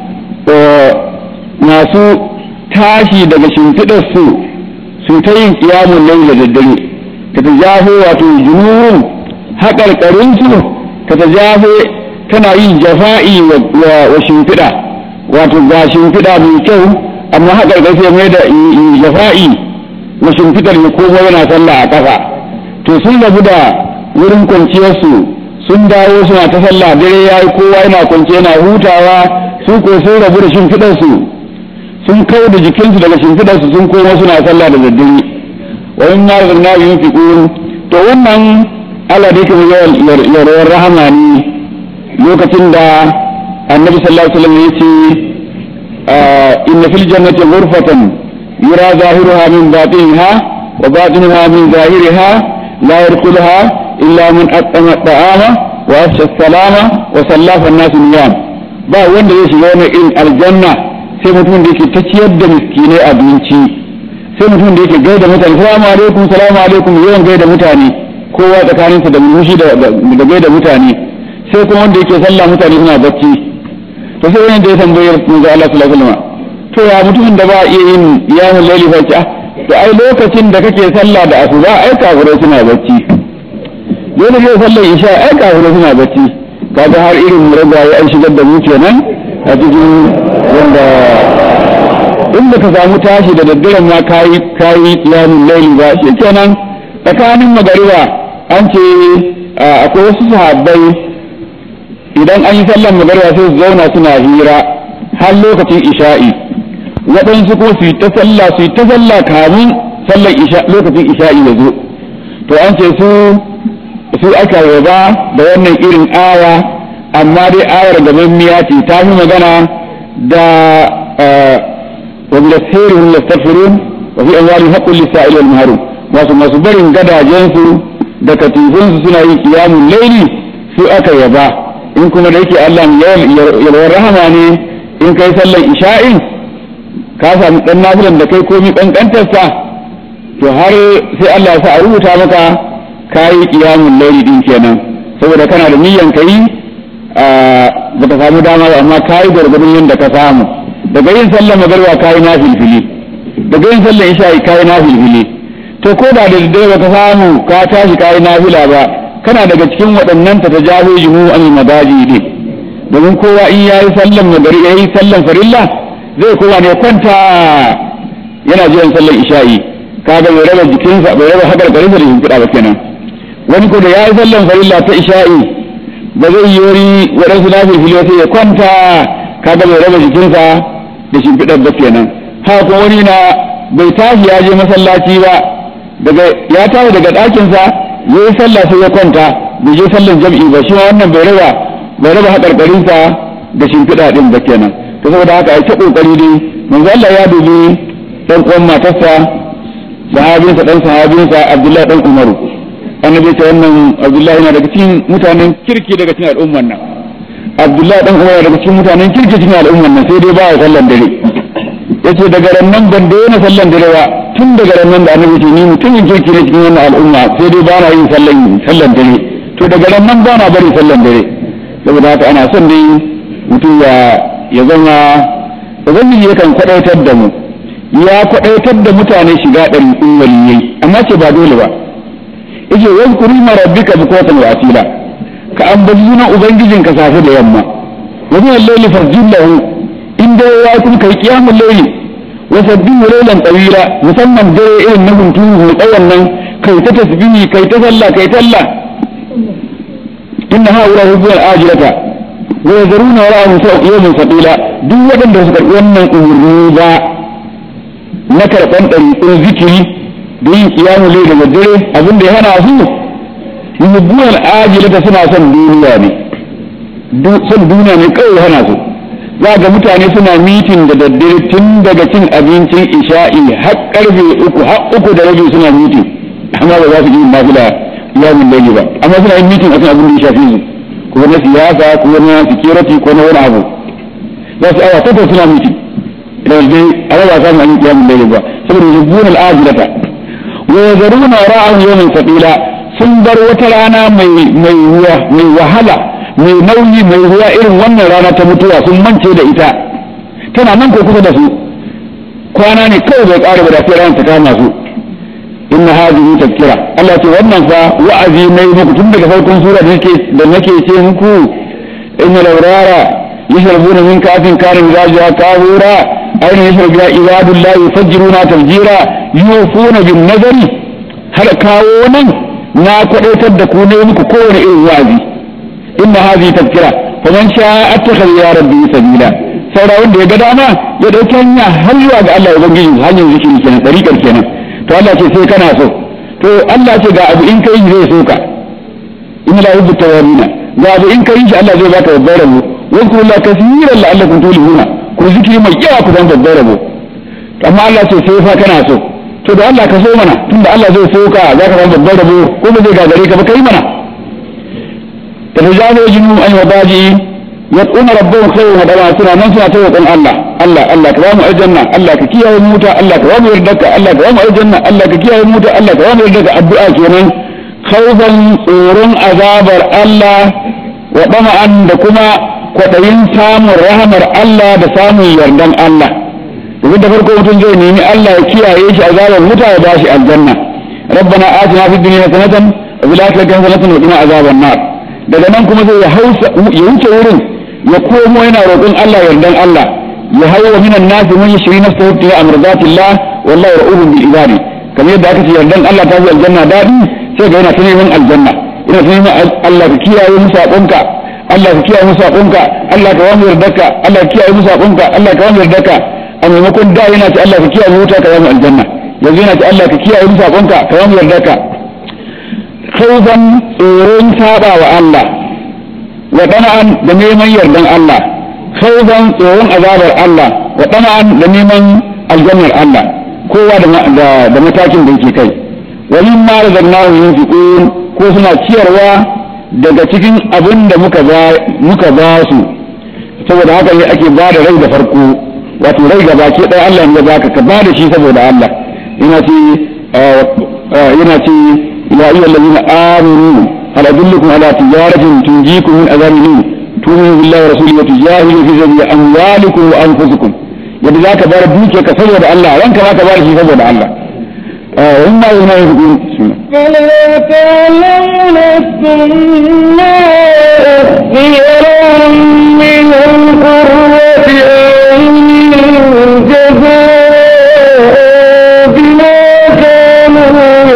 masu tashi daga shimfidar su ta yin qiyamul layl da daddare tatajafu wato junuhum haƙarƙarin su tatajafu tana yin jafa'i wa shimfida wato ga shimfida mai kyau amma haka da sai mai da jafa'i na shimfitar ya komo yana sallah a ƙasa to sun rabu da wurin kwanciyarsu sun dawo suna ta sallah dare yayi kowa yana kwance yana hutawa su ko sun rabu da shimfidarsu sun kai da jikinsu daga shimfidarsu sun komo suna sallah da daddare wa inna lillahi yunfiqun to wannan Allah da yake yarwar rahama ne lokacin da annabi sallallahu alaihi wasallam ya ce إن في الجنة غرفة يرى ظاهرها من باطنها وباطنها من ظاهرها لا يدخلها إلا من أطعم الطعام وأفشى السلام وصلى فالناس نيام ba wanda zai shiga wani irin aljanna sai mutum da yake ta ciyar da miskinai abinci sai mutum da yake gaida mutane salamu alaikum yawan gaida mutane kowa tsakaninsa da murmushi da gaida mutane sai kuma wanda yake sallah mutane suna bacci to sai wani da ya tambayar manzo Allah sallallahu alaihi wasallam to ya mutumin da ba iya yin yawon laili fa ce to ai lokacin da kake sallah da asuba ai kafirai suna bacci dole ne sallar isha ai kafirai suna bacci kaga har irin muragaye an shigar da mu kenan a cikin wanda inda ka samu tashi da daddaren ma kayi yawon laili ba shikenan tsakanin magariba an ce akwai wasu sahabbai idan an yi sallar magariba sai su zauna suna hira har lokacin isha'i waɗansu ko su yi ta sallah kamin sallar lokacin isha'i ya zo to an ce su aka yaba da wannan irin aya amma dai ayar gaban miya ce ta fi magana da wanda sirrin lastafirun wa fi amwali haqqul lisa'il wal mahrum masu barin gadajensu da katifunsu suna yin qiyamul layli su aka yaba in kuma da yake Allah yalwar rahama ne in kai sallar isha'in ka samu dan nafilan da kai komi kankantarsa to har sai Allah ya sa a rubuta maka kai qiyamul layli din kenan saboda kana da niyyan kai baka samu dama amma kai gargadin yanda ka samu daga yin sallar magriba kai nafilfili daga yin sallar isha'i kai nafilfili to ko da daddare ba ka samu ka tashi kai nafila ba kana daga cikin waɗannan ta tajahu jumu'an madaji ne domin kowa in yayi sallan magari yayi sallan farilla zai kowa ne kwanta yana jiran sallar isha'i kaga bai raba jikinsa bai raba hakarkarinsa da shimfiɗa ba kenan wani ko da yayi sallan farilla ta isha'i ba zai yi wani waɗansu nafilfili sai ya kwanta kaga bai raba jikinsa da shimfiɗar ba kenan haka ko wani na bai tashi ya je masallaci ba daga ya tashi daga ɗakinsa ya yi sallah sai ya kwanta bai je sallan jam'i ba shi wannan bai raba haƙarƙarinsa da shimfiɗa ɗin ba kenan to saboda haka ai ta ƙoƙari dai manzo Allah ya dubi ɗan uwan matarsa sahabinsa Abdullahi ɗan Umaru annabi ta wannan Abdullahi yana daga cikin mutanen kirki daga cikin al'umman nan Abdullahi ɗan Umaru daga cikin mutanen kirki cikin al'umman nan sai dai ba ya sallan dare yace daga rannan ban daina sallan dare ba tun daga rannan da annabi ce ni mutumin kirki ne cikin wannan al'umma sai dai ba na yin sallan dare to daga rannan ba na bari sallan dare saboda haka ana son dai mutum ya zama ubangiji yakan kwadaitar da mu ya kwadaitar da mutane shiga ɗariƙun waliyai amma ce ba dole ba yace wazkuri ma rabbika bukratan wa asila ka ambaci sunan ubangijinka safe da yamma wa min al-layli farjillahu in dai ya kun kai kiyamul layli wa sabbihu laylan tawila musamman dare irin na hunturu mai tsawon nan kai ta tasbihi kai ta sallah kai talla inna haula hubbul ajilata wa yazruna wara'ahum yawmin fadila duk wadanda suka wannan umurni ba na karban ɗariƙun zikiri da yin kiyamul layli da dare abin da ya hana su hubbul ajilata suna son duniya ne son duniya ne kai hana su za ga mutane suna mitin da daddare tun daga cin abincin isha'i har karfe 3 har 3:30 suna mitin amma ba za su yi nafila yamin laili ba amma suna yin mitin akan abin da ya shafi su ko na siyasa ko na security ko na wani abu za su awa takwas suna mitin idan dai ana ba samu an yi yamin laili ba saboda yubbun al-ajilata wa yazaruna ra'an yawmin sabila sun bar wata rana mai wahala mai nauyi mai ruwa irin wannan rana ta mutuwa sun mance da ita tana nan ko kusa da su kwana ne kawai bai ƙara ba da sai ran ta kama su inna hadhihi tadhkira Allah ce wannan fa wa'azi ne muku tun daga farkon sura da nake ce muku inna lawrara yashrabuna min kafin kana mizajuha kafura ayna yashrabu ya ibadullahi yufajjiruna tafjira yufuna bin nazari har kawo nan na kwadaitar da ku ne muku kowane irin wa'azi inna hadhihi tadhkira faman sha'a attakhadha ya rabbi sabila saura wanda ya ga dama ya dauki hanya har zuwa ga Allah ubangiji hanyar zikiri kenan dariƙar kenan to Allah ce sai kana so to Allah ce ga abu in kai zai so ka inna la yuhibbu tawabina ga abu in kai shi Allah zai baka babbar rabo wa kullu la kaseeran la'allakum tulihuna ku zikiri mai yawa ku dan babbar rabo amma Allah ce sai fa kana so to da Allah ka so mana tunda Allah zai so ka zaka dan babbar rabo ko ba zai gagare ka ba kai mana تتجاوز جنوب أي وباجي يقول ربهم خير ودواء سنة من سنة توقن الله كرام الجنة الله كيا يموت الله كرام يردك الله كرام الجنة الله كيا يموت الله كرام يردك الدعاء كمان خوفا صورا عذاب الله وطمعا لكما kwaɗayin samun rahamar Allah da samun yardan Allah domin da farko mutum zai nemi Allah ya kiyaye shi azabar wuta ya bashi aljanna rabbana atina fid dunya hasanatan wa fil akhirati hasanatan wa qina azaban nar daga nan kuma sai ya wuce wurin ya komo yana roƙon Allah yardan Allah ya hawa minan nasi man yashri nafsahu bi amradatillah wallahu ra'ufun bil ibadi kamar yadda aka ce yardan Allah ta fi aljanna dadi sai ga yana ta neman aljanna ina ta neman Allah ka kiyaye mu saƙonka Allah ka kiyaye mu saƙonka Allah ka wani yardarka Allah ka kiyaye mu saƙonka Allah ka wani yardarka a maimakon da yana ce Allah ka kiyaye mu wuta ka wani aljanna yanzu yana ce Allah ka kiyaye mu saƙonka ka wani yardarka khawfan tsoron saba wa Allah wa dana'an da neman yardan Allah khawfan tsoron azabar Allah wa dana'an da neman aljannar Allah kowa da matakin da yake kai wa mimma razaqnahu yunfiqun ko suna ciyarwa daga cikin abin da muka ba su saboda haka ne ake ba da rai da farko wato rai gaba ke ɗaya Allah ya baka ka ba da shi saboda Allah yana ce ya ayyuha allazina amanu hal adullukum ala tijaratin tunjikum min azabin tu'minu billahi wa rasulihi wa tujahidu fi sabilillahi amwalikum wa anfusukum yadda za ka bar duke ka saboda Allah ranka ma ka bar shi saboda Allah وإما ينافقون فلا تعلم نفس ما أخفي لهم من القرة أعين جزاء بما كانوا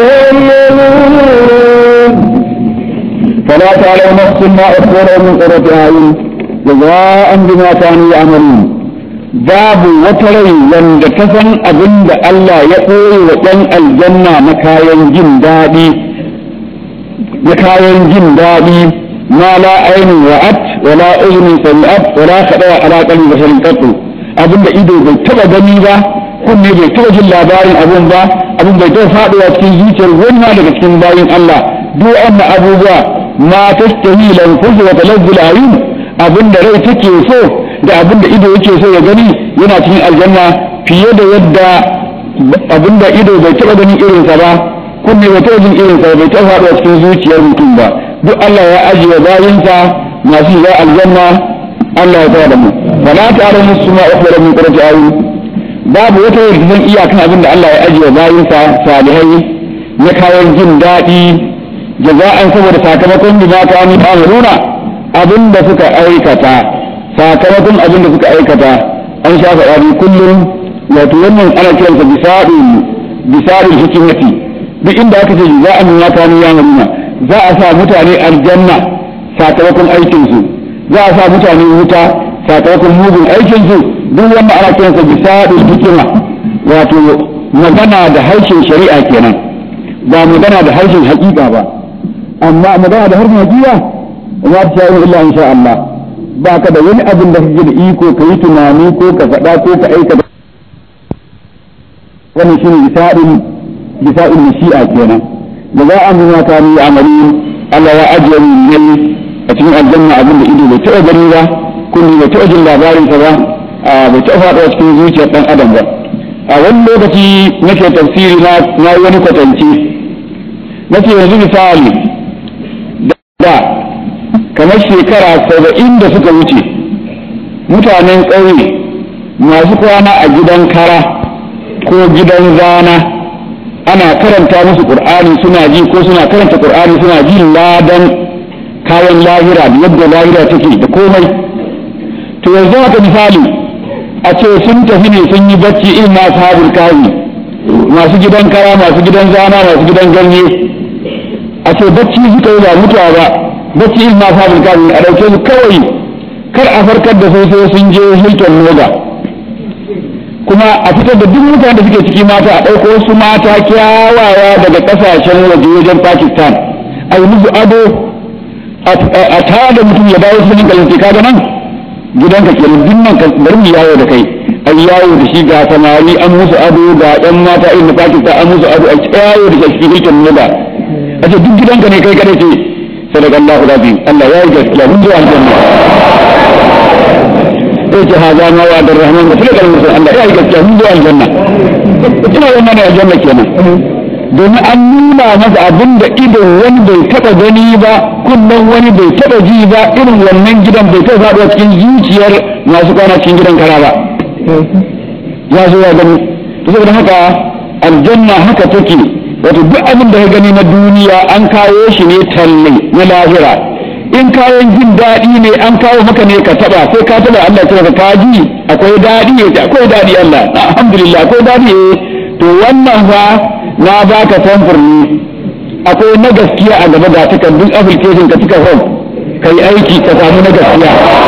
يعملون فلا تعلم نفس ما أخفي لهم من قرة أعين جزاء بما كانوا يعملون babu wata rai wanda ta san abin da Allah ya ɓoye wa ɗan aljanna na kayan jin daɗi ma la ainin wa'at wala uzunin sami'at wala kaɗawa ala qalbi basharin qattu abin da ido bai taɓa gani ba kunne bai taɓa jin labarin abin ba abin bai taɓa faɗuwa cikin zuciyar wani daga cikin bayin Allah duk wannan abubuwa ma tastahi lanfusu wa talazzul ayun abin da rai take so da abin da ido yake so ya gani yana cikin aljanna fiye da yadda abin da ido bai taɓa ganin irinsa ba kunne bai taɓa jin irinsa bai taɓa faɗuwa cikin zuciyar mutum ba duk Allah ya ajiye bayinsa masu shiga aljanna Allah ya tsaya da mu wala ta'lamu suma ukhra min qurrati ayun babu wata yadda zan iyakan abin da Allah ya ajiye bayinsa salihai na kayan jin daɗi jaza'an saboda sakamakon bima kanu amaruna abin da suka aikata sakamakon abin da suka aikata an sha faɗa bi kullum wato wannan ana kiransa bisaɗin hikimati duk inda aka ce za a nuna kanu ya maruna za a sa mutane aljanna sakamakon aikinsu za a sa mutane wuta sakamakon mugun aikinsu duk wannan ana kiransa bisaɗin hikima wato magana da harshen shari'a kenan ba magana da harshen haƙiƙa ba amma magana da harshen haƙiƙa ma ta sha'u illa insha Allah ba ka da wani abin da kake da iko ka yi tunani ko ka faɗa ko ka aikata wannan shine bisa'in shi'a kenan da za a nuna ta ni amali Allah ya ajiye ni a cikin aljanna abin da ido bai taɓa gani ba kullu bai taɓa jin labarin sa ba bai taɓa faɗa cikin zuciyar ɗan adam ba a wani lokaci nake tafsiri na yi wani kwatance nake yanzu misali da kamar shekara 70 da suka wuce mutanen ƙauye masu kwana a gidan kara ko gidan zana ana karanta musu ƙur'ani suna ji ko suna karanta ƙur'ani suna ji ladan kayan lahira da yadda lahira take da komai to yanzu haka misali a ce sun tafi ne sun yi bacci irin na sahabul kazi masu gidan kara masu gidan zana masu gidan ganye a ce bacci suka yi ba mutuwa ba bacci in ma sabon kamin a ɗauke su kawai kar a farkar da sai sun je Hilton Noga kuma a fitar da duk mutanen da suke ciki mata a ɗauko wasu mata kyawawa daga ƙasashen waje wajen Pakistan a yi musu ado a tada mutum ya dawo cikin galanci kaga nan gidanka kenan duk nan ka bari mu yawo da kai ai yawo da shi ga samari an musu ado ga ɗan mata irin na Pakistan an musu ado a yawo da shi Hilton Noga a ce duk gidanka ne kai kada ce صدق الله العظيم الله يجزاك يا من جوان الجنة ايش هذا ما وعد الرحمن وصدق المرسل الله يجزاك يا من جوان الجنة ina yi mana aljanna kenan domin an nuna masa abin da idon wani bai taɓa gani ba kunnen wani bai taɓa ji ba irin wannan gidan bai taɓa faɗuwa cikin zuciyar masu kwana cikin gidan kara ba ya zo ya gani saboda haka aljanna haka take wato duk abin da ka gani na duniya an kawo shi ne talle na lahira in kayan jin daɗi ne an kawo maka ne ka taba sai ka taba Allah ya ka ji akwai daɗi akwai daɗi Allah alhamdulillah akwai daɗi to wannan fa na baka samfur ne akwai na gaskiya a gaba ga takardun application ka cika form kai aiki ka samu na gaskiya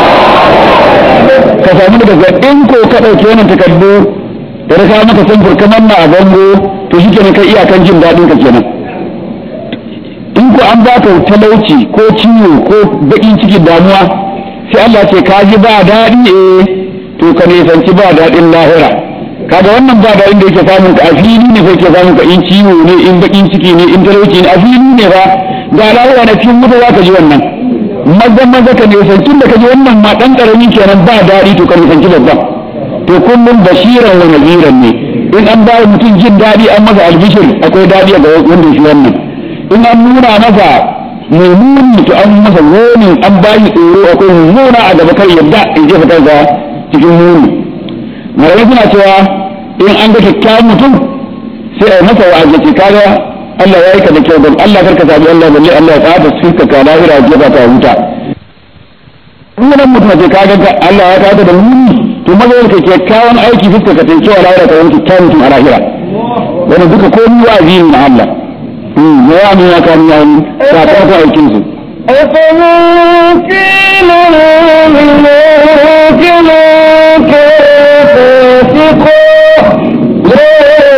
in ko ka ɗauki wannan takardu da ka maka samfur kamar na a bango to shi kenan kai iyakan jin daɗin ka kenan in ko an baka talauci ko ciwo ko baƙin cikin damuwa sai Allah ce ka ji ba daɗi to ka nisanci ba daɗin lahira kaga wannan ba daɗin da yake samun ka a fili ne sai ke samun ka in ciwo ne in baƙin ciki ne in talauci ne a fili ne ba ga lahira na cikin mutu za ka ji wannan maza ka nisanci da ka ji wannan ma ɗan ƙaramin kenan ba daɗi to ka nisanci babban to kullum bashiran wa naziran ne in an ba mutum jin daɗi an masa albishir akwai daɗi ga wanda shi wannan in an nuna masa mummuni to an masa wani an ba shi tsoro akwai mummuna a gaba kai yadda in jefa kansa cikin muni malamai suna cewa in an ga kyakkyawan mutum sai a masa wa'azi ce kaga Allah ya yi ka da kyau don Allah karka sabi Allah balle Allah ya tsata fuska ka lahira ya ba ta wuta wannan mutum ce kaga Allah ya tsata da muni to maza ka kyakkyawan aiki fuska ka tanke wa lahira ka wanke kyakkyawan mutum a lahira wannan duka komai wa'azi ne na Allah ya yi ya kan ya yi sakamakon aikin su أفمن كان مؤمنا كمن كان فاسقا لا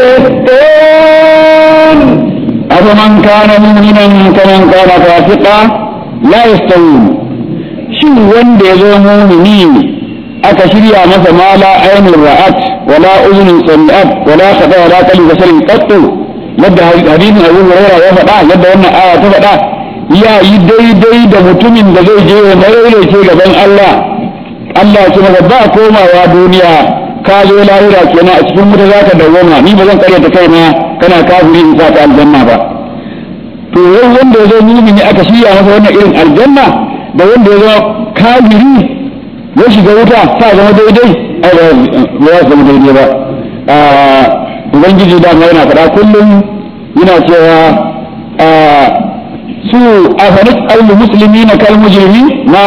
يستوون أفمن كان مؤمنا كمن كان فاسقا لا يستوون شو وند يزو مؤمنين aka shirya masa ma la ainul ra'at wala uzun sami'at wala khata wala qalbi basarin qattu yadda hadisin Abu Hurairah ya faɗa yadda wannan aya ta faɗa ya yi daidai da mutumin da zai je ya marere ce gaban Allah Allah ya ce maka ba komawa duniya ka zo lahira kenan a cikin wuta zaka dawoma ni ba zan karyata kaina kana kafiri in saka aljanna ba to yau wanda yazo mumini aka shirya masa wannan irin aljanna da wanda yazo kafiri ya shiga wuta ta zama daidai ai ba ya zama daidai ba ubangiji da mai yana faɗa kullum yana cewa su afarik al-muslimina kal mujrimin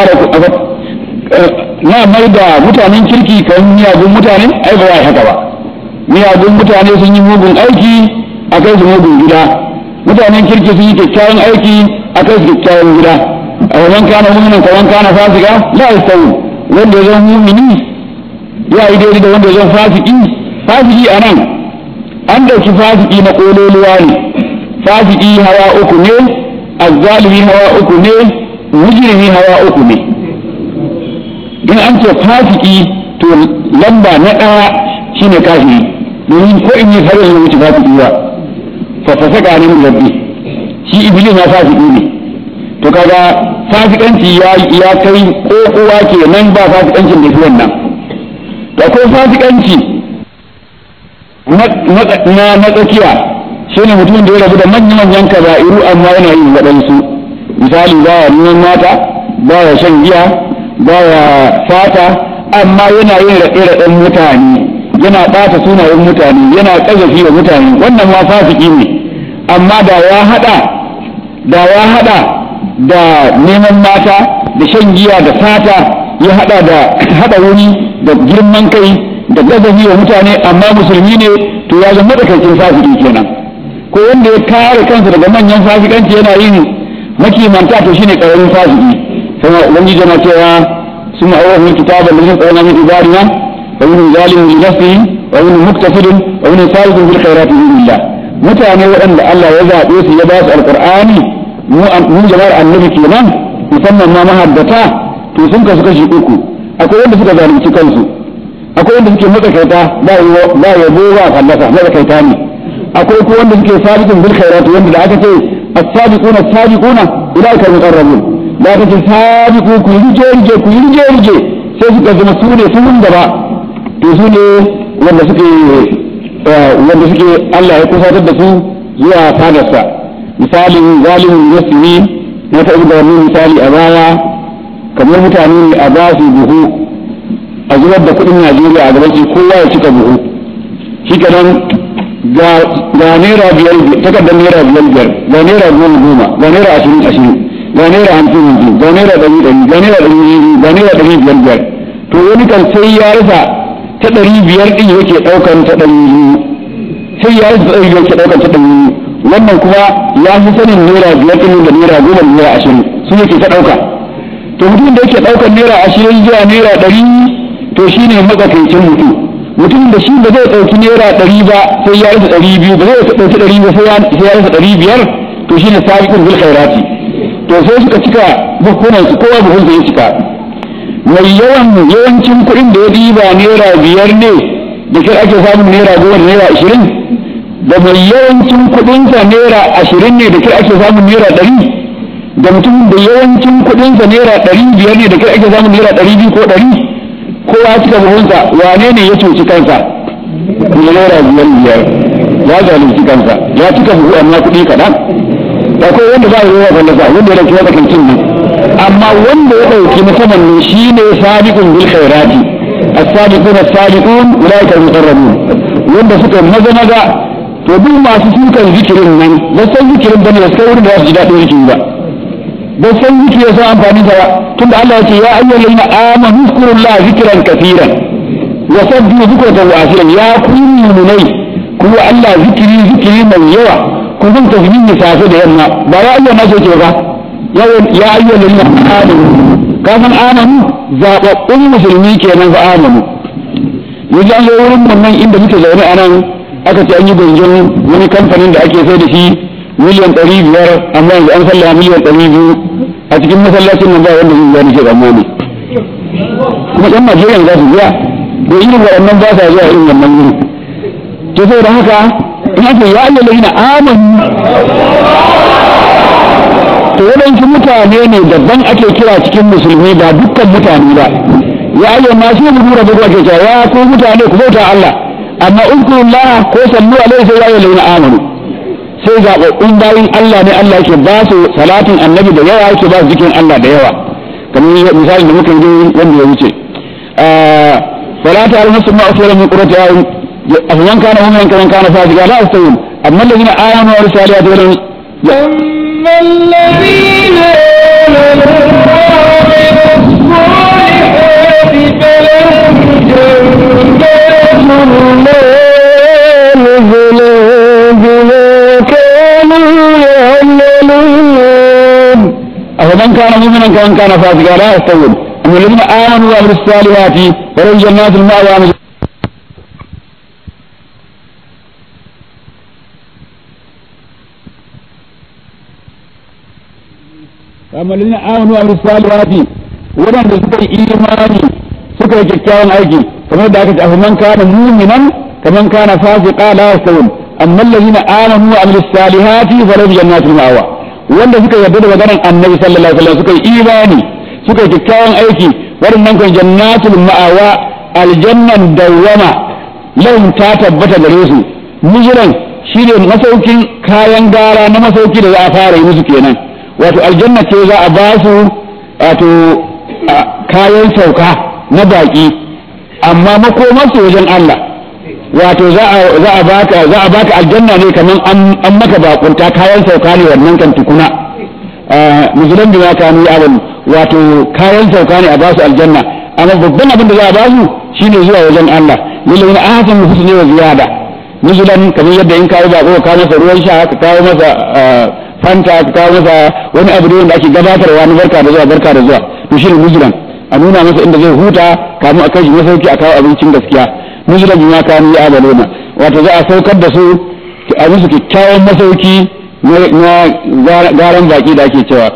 na mai da mutanen kirki kan miyagun mutane ai ba ya haka ba miyagun mutane sun yi mugun aiki a kai su mugun gida mutanen kirki sun yi kyakkyawan aiki a kai su kyakkyawan gida a wajen kana mu'minin kaman kana fasika la yastawi wanda ya zama mu'mini ya yi daidai da wanda ya zama fasiki anan an dauki fasiki na kololuwa ne fasiki hawa uku ne azzalimi hawa uku ne mujrimi hawa uku ne in an ce fasiki to lamba na ɗaya shine kafiri domin ko in yi fara yin wuce fasiki ba fa fasaka ne mun rabbi shi iblis ma fasiki ne to kaga fasikanci ya kai ko kowa kenan ba fasikancin da shi wannan to akwai fasikanci na tsakiya shine mutumin da ya rabu da manyan kaba'iru amma yana yin waɗansu misali ba ya neman mata ba ya shan giya ba ya fata amma yana yin raɗe-raɗen mutane yana ɓata sunayen mutane yana ƙazafi wa mutane wannan ma fasiki ne amma da ya haɗa da neman mata da shan giya da fata ya haɗa da haɗa wuri da girman kai da ƙazafi wa mutane amma musulmi ne to ya zama matsakaicin fasiki kenan ko wanda ya kare kansa daga manyan fasikanci yana yin makimanta to shine karamin fasiki kuma ubangiji yana cewa summa awwal kitaban ladhi qala min ibadina wa min zalimin li nafsihi wa min muktasidin wa min salihin bil khairati billah mutane waɗanda Allah ya zabe su ya ba su alqur'ani mu jama'ar annabi kenan musamman ma mahaddata to sun kasu kashi uku akwai wanda suka zalunci kansu akwai wanda suke matsakaita ba yabo ba fallasa matsakaita ne akwai ko wanda suke sabiqun bil khairat wanda da aka ce as-sabiquna as-sabiquna ulaika al-muqarrabun da aka ce sabiqu ku rije sai suka zama su ne sun gaba to su ne wanda suke Allah ya kusatar da su zuwa fadarsa misalin zalimin yasmi na ta da wannan misali a baya kamar mutane ne a ba su buhu a zubar da kudin Najeriya a gaban shi kowa ya cika buhu shi kenan ga naira biyar takardar naira biyar ga naira goma ga naira ashirin ga naira hamsin ga naira ɗari ga naira ɗari biyar to wani kan sai ya rasa ta 500 din yake daukan ta 200 sai ya rasa yake daukan ta 200 wannan kuma ya fi sanin naira 5 din da naira 10 da naira 20 su yake ta dauka to mutum da yake daukan naira 20 zuwa naira 100 to shine matsakaicin mutum da shi ba zai dauki naira 100 ba sai ya rasa 200 ba zai dauki 100 ba sai ya rasa 500 to shine sabiqun bil khairati to sai suka cika bukunan su kowa buhun da ya cika mai yawancin kuɗin da ya ɗiba naira 5 ne da kai ake samun naira 10 da naira 20 da mai yawancin kuɗinsa naira 20 ne da kai ake samun naira 100 da mutum da yawancin kuɗinsa naira 500 ne da kai ake samun naira 200 ko 100 kowa cika buhunsa wane ne ya cuci kansa naira 5 ya zalunci kansa ya cika buhu amma kuɗi kaɗan akwai wanda ba ya yi wa fallasa wanda ya dauki wata kancin ne amma wanda ya dauki na saman ne shine sabiqun bil khairati السابقون السابقون أولئك المقربون wanda suka maza to duk masu sukan zikirin nan ba san zikirin bane da sai wurin da su ji daɗin zikiri ba san zikiri ya san amfani da ba tunda Allah ya ce ya ayyuhal ladina amanu zkurullaha zikran kaseeran wa sabbihu bukratan wa asilan ya kunu munai kuma Allah zikiri mai yawa ku zan tasbihi safe da yamma ba ya ayyuhan nasu ce ba ya ayyuhal ladina amanu kaman amanu zababbun musulmi kenan fa amanu yanzu an zo wurin nan inda muke zaune a nan aka ce an yi gwanjon wani kamfanin da ake sai da shi miliyan 500 amma yanzu an sallama miliyan 200 a cikin masallacin nan ba wanda zai zuwa nake tsammani kuma ɗan Najeriya za su biya to irin waɗannan ba sa zuwa irin wannan wuri to saboda haka in ake ya ayyana ladina amanu to waɗansu mutane ne daban ake kira cikin musulmi ba dukkan mutane ba ya ayyana masu yin lura da ake cewa ya ko mutane ku bauta Allah amma ulkullah ko sallu alaihi sai ya ayyana ladina amanu sai zaɓaɓɓun bayin Allah ne Allah yake ba su salatin annabi da yawa yake ba su zikirin Allah da yawa kamar misali da muka yi wanda ya wuce salatu al-nafs ma usira min qurrati ayun afman kana mu'minan kaman kana fasiqan la yastawun amma alladhina amanu wa salatu wa أما الذين آمنوا وعملوا الصالحات فلهم جنات نزلا بما كانوا يعملون أفمن كان مؤمنا كمن كان فاسقا لا يستوون أما الذين آمنوا وعملوا الصالحات فلهم جنات المأوى amma lalina amanu wa salihati wadanda suka yi imani suka yi kyakkyawan aiki kamar da aka ce man kana mu'minan kaman kana fasiqa la yastawun amma lalina amanu wa salihati falahum jannatul ma'wa wanda suka yarda da maganar annabi sallallahu alaihi wasallam suka yi imani suka yi kyakkyawan aiki wadannan kan jannatul ma'wa aljannan dawwama lahum ta tabbata gare su mujiran shine masaukin kayan gara na masauki da za a fara yi musu kenan wato aljanna ce za a ba su wato kayan sauka na baki amma makomar su wajen Allah wato za a baka aljanna ne kaman an maka bakunta kayan sauka ne wannan kan tukuna musulun da ya kanu ya wato kayan sauka ne a ba su aljanna amma babban abin da za a ba su shine zuwa wajen Allah lillahi ahsan husni wa ziyada musulun kamar yadda in kawo bako ka masa ruwan sha ka kawo masa fanta ka kawo masa wani abu da wanda ake gabatarwa na barka da zuwa to shine musulun a nuna masa inda zai huta kamun a kai shi masauki a kawo abincin gaskiya musulun bima kanu ya balona wato za a saukar da su a musu kyakkyawan masauki na garan baki da ake cewa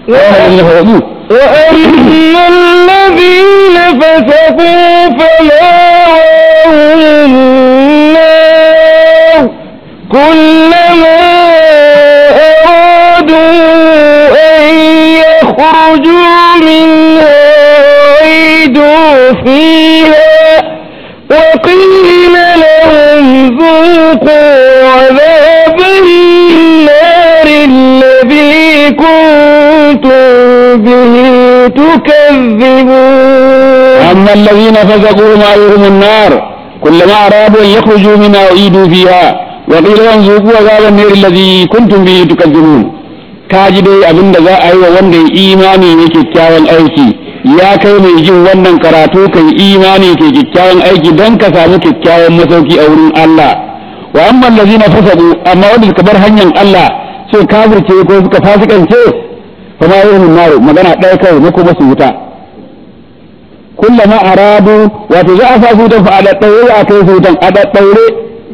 وأما الذين فسقوا فمأواهم النار كلما أرادوا أن يخرجوا منها أعيدوا فيها وقيل لهم ذوقوا عذاب النار الذي كنتم به تكذبون أما الذين فسقوا مأواهم النار كلما أرادوا أن يخرجوا منها أعيدوا فيها وقيل لهم ذوقوا عذاب النار الذي كنتم به تكذبون kaji dai abin da za a yi wa wanda ya imani ne kyakkyawan aiki ya kai mai jin wannan karatu kai imani ke kyakkyawan aiki don ka samu kyakkyawan masauki a wurin Allah wa amma allazina fasadu amma wanda suka bar hanyar Allah sai kafirce ko suka fasikance fa ma yuhun naru magana ɗaya kai na kuma su wuta kullama aradu wato za a sa su wutan fa a daddaure a kai su wutan a daddaure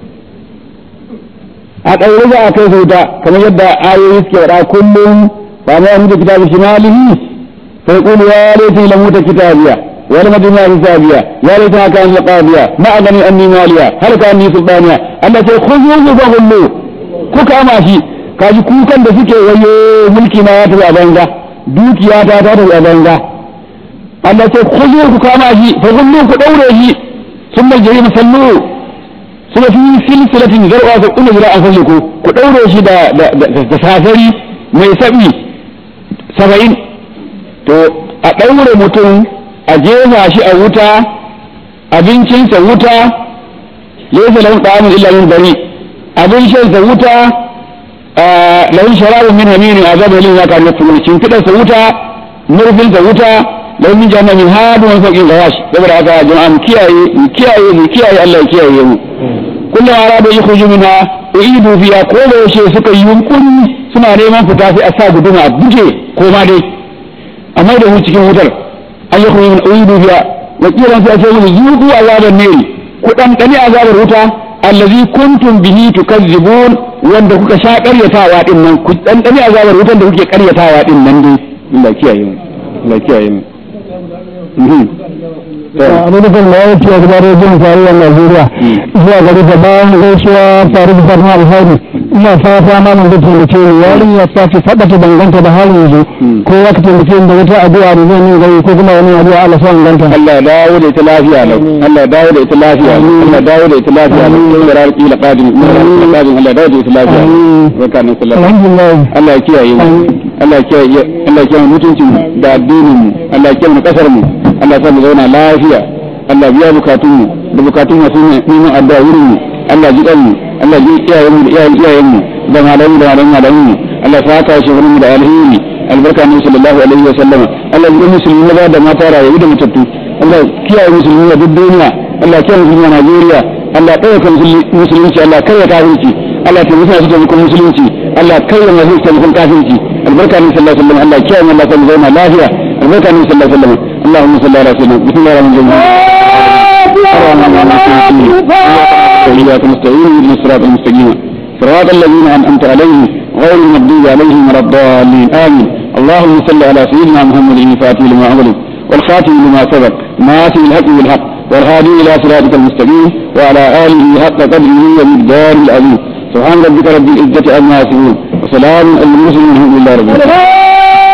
za a kai su wuta kamar yadda ayoyi suke faɗa kullum ba ma yahudu kitabu shimalihi fa yaqulu ya laitani lam uta kitabiya wa lam adna hisabiya ya laitani kan laqabiya ma agani anni maliya hal ka anni sultaniya Allah sai khuzuhu fa hullu ku kama shi kaji kukan da suke wayo mulki na ya tafi a banza dukiya ta tafi a banza Allah sai khuzuhu ku kama shi fa hullu ku daure shi thumma jahim sallu suna fi silsilatin zarwa ta kullu ila an ku daure shi da safari mai sabi 70 to a daure mutum a jefa shi a wuta abincinsa wuta laysa lahu ta'amun illa min bari abincinsa wuta lahum sharabun min hamim azabun lil yakun yakfurun shimfidarsa wuta murfinsa wuta lahum min jannatin hadu wa fawqin ghawash saboda haka jama'a mu kiyaye Allah ya kiyaye mu kullum arada yakhruju minha uidu fiha ko da yaushe suka yi yunkuri suna neman fita sai a sa guduma a buge ko ma dai amma da mu cikin wutar an yakhruju min uidu fiha wa qila sai ce mu yuqu azaban nar ku dan dani azabar wuta allazi kuntum bihi tukazzibun wanda kuka sha karyatawa din nan ku dan dani azabar wutan da kuke karyatawa din nan dai Allah kiyaye mu Allah kiyaye mu a rufin da ya ce kuma rediyon tarayyar Najeriya zuwa gari da bayan gaisuwa tare da fatan alfahari ina fata malam da taimake ni yarin ya ta ce faɗa ta danganta da halin yanzu ko ya ka taimake ni da wata addu'a da zan yi gari ko kuma wani addu'a Allah sa danganta Allah ya dawo da ita lafiya lau Allah ya dawo da ita lafiya Allah ya dawo da ita lafiya lau da rarki la qadim Allah ya dawo da ita lafiya barka ne sallallahu alhamdulillah Allah ya kiyaye mu Allah ya kiyaye mutuncin da addinin mu Allah ya kiyaye mu kasar mu Allah ya sa mu zauna lafiya Allah biya bukatun mu da bukatun masu neman addu'a wurin mu Allah ji mu Allah ji iyayen mu da iyayen mu da malamin mu Allah sa ka shi wurin mu da alheri albarka ne sallallahu alaihi wa sallama Allah ji musulmi da mata rayu da mutattu Allah kiyaye musulmi a duk duniya Allah kiyaye musulmi a Najeriya Allah ɗauka musulunci Allah kai kafirci Allah ta musa su da musulunci Allah kai ya masu taimakon kafirci albarka ne sallallahu alaihi wa sallam Allah kiyaye mu Allah ta zauna lafiya albarka ne sallallahu alaihi wa sallam اللهم صل على سيدنا بسم الله الرحمن الرحيم وإياك نستعين اهدنا الصراط المستقيم صراط الذين أنعمت عليهم غير المغضوب عليهم ولا الضالين آمين اللهم صل على سيدنا محمد الفاتح لما أغلق والخاتم لما سبق ناصر الحق بالحق والهادي إلى صراطك المستقيم وعلى آله حق قدره ومقداره العظيم سبحان ربك رب العزة عما يصفون وسلام على المرسلين والحمد لله رب العالمين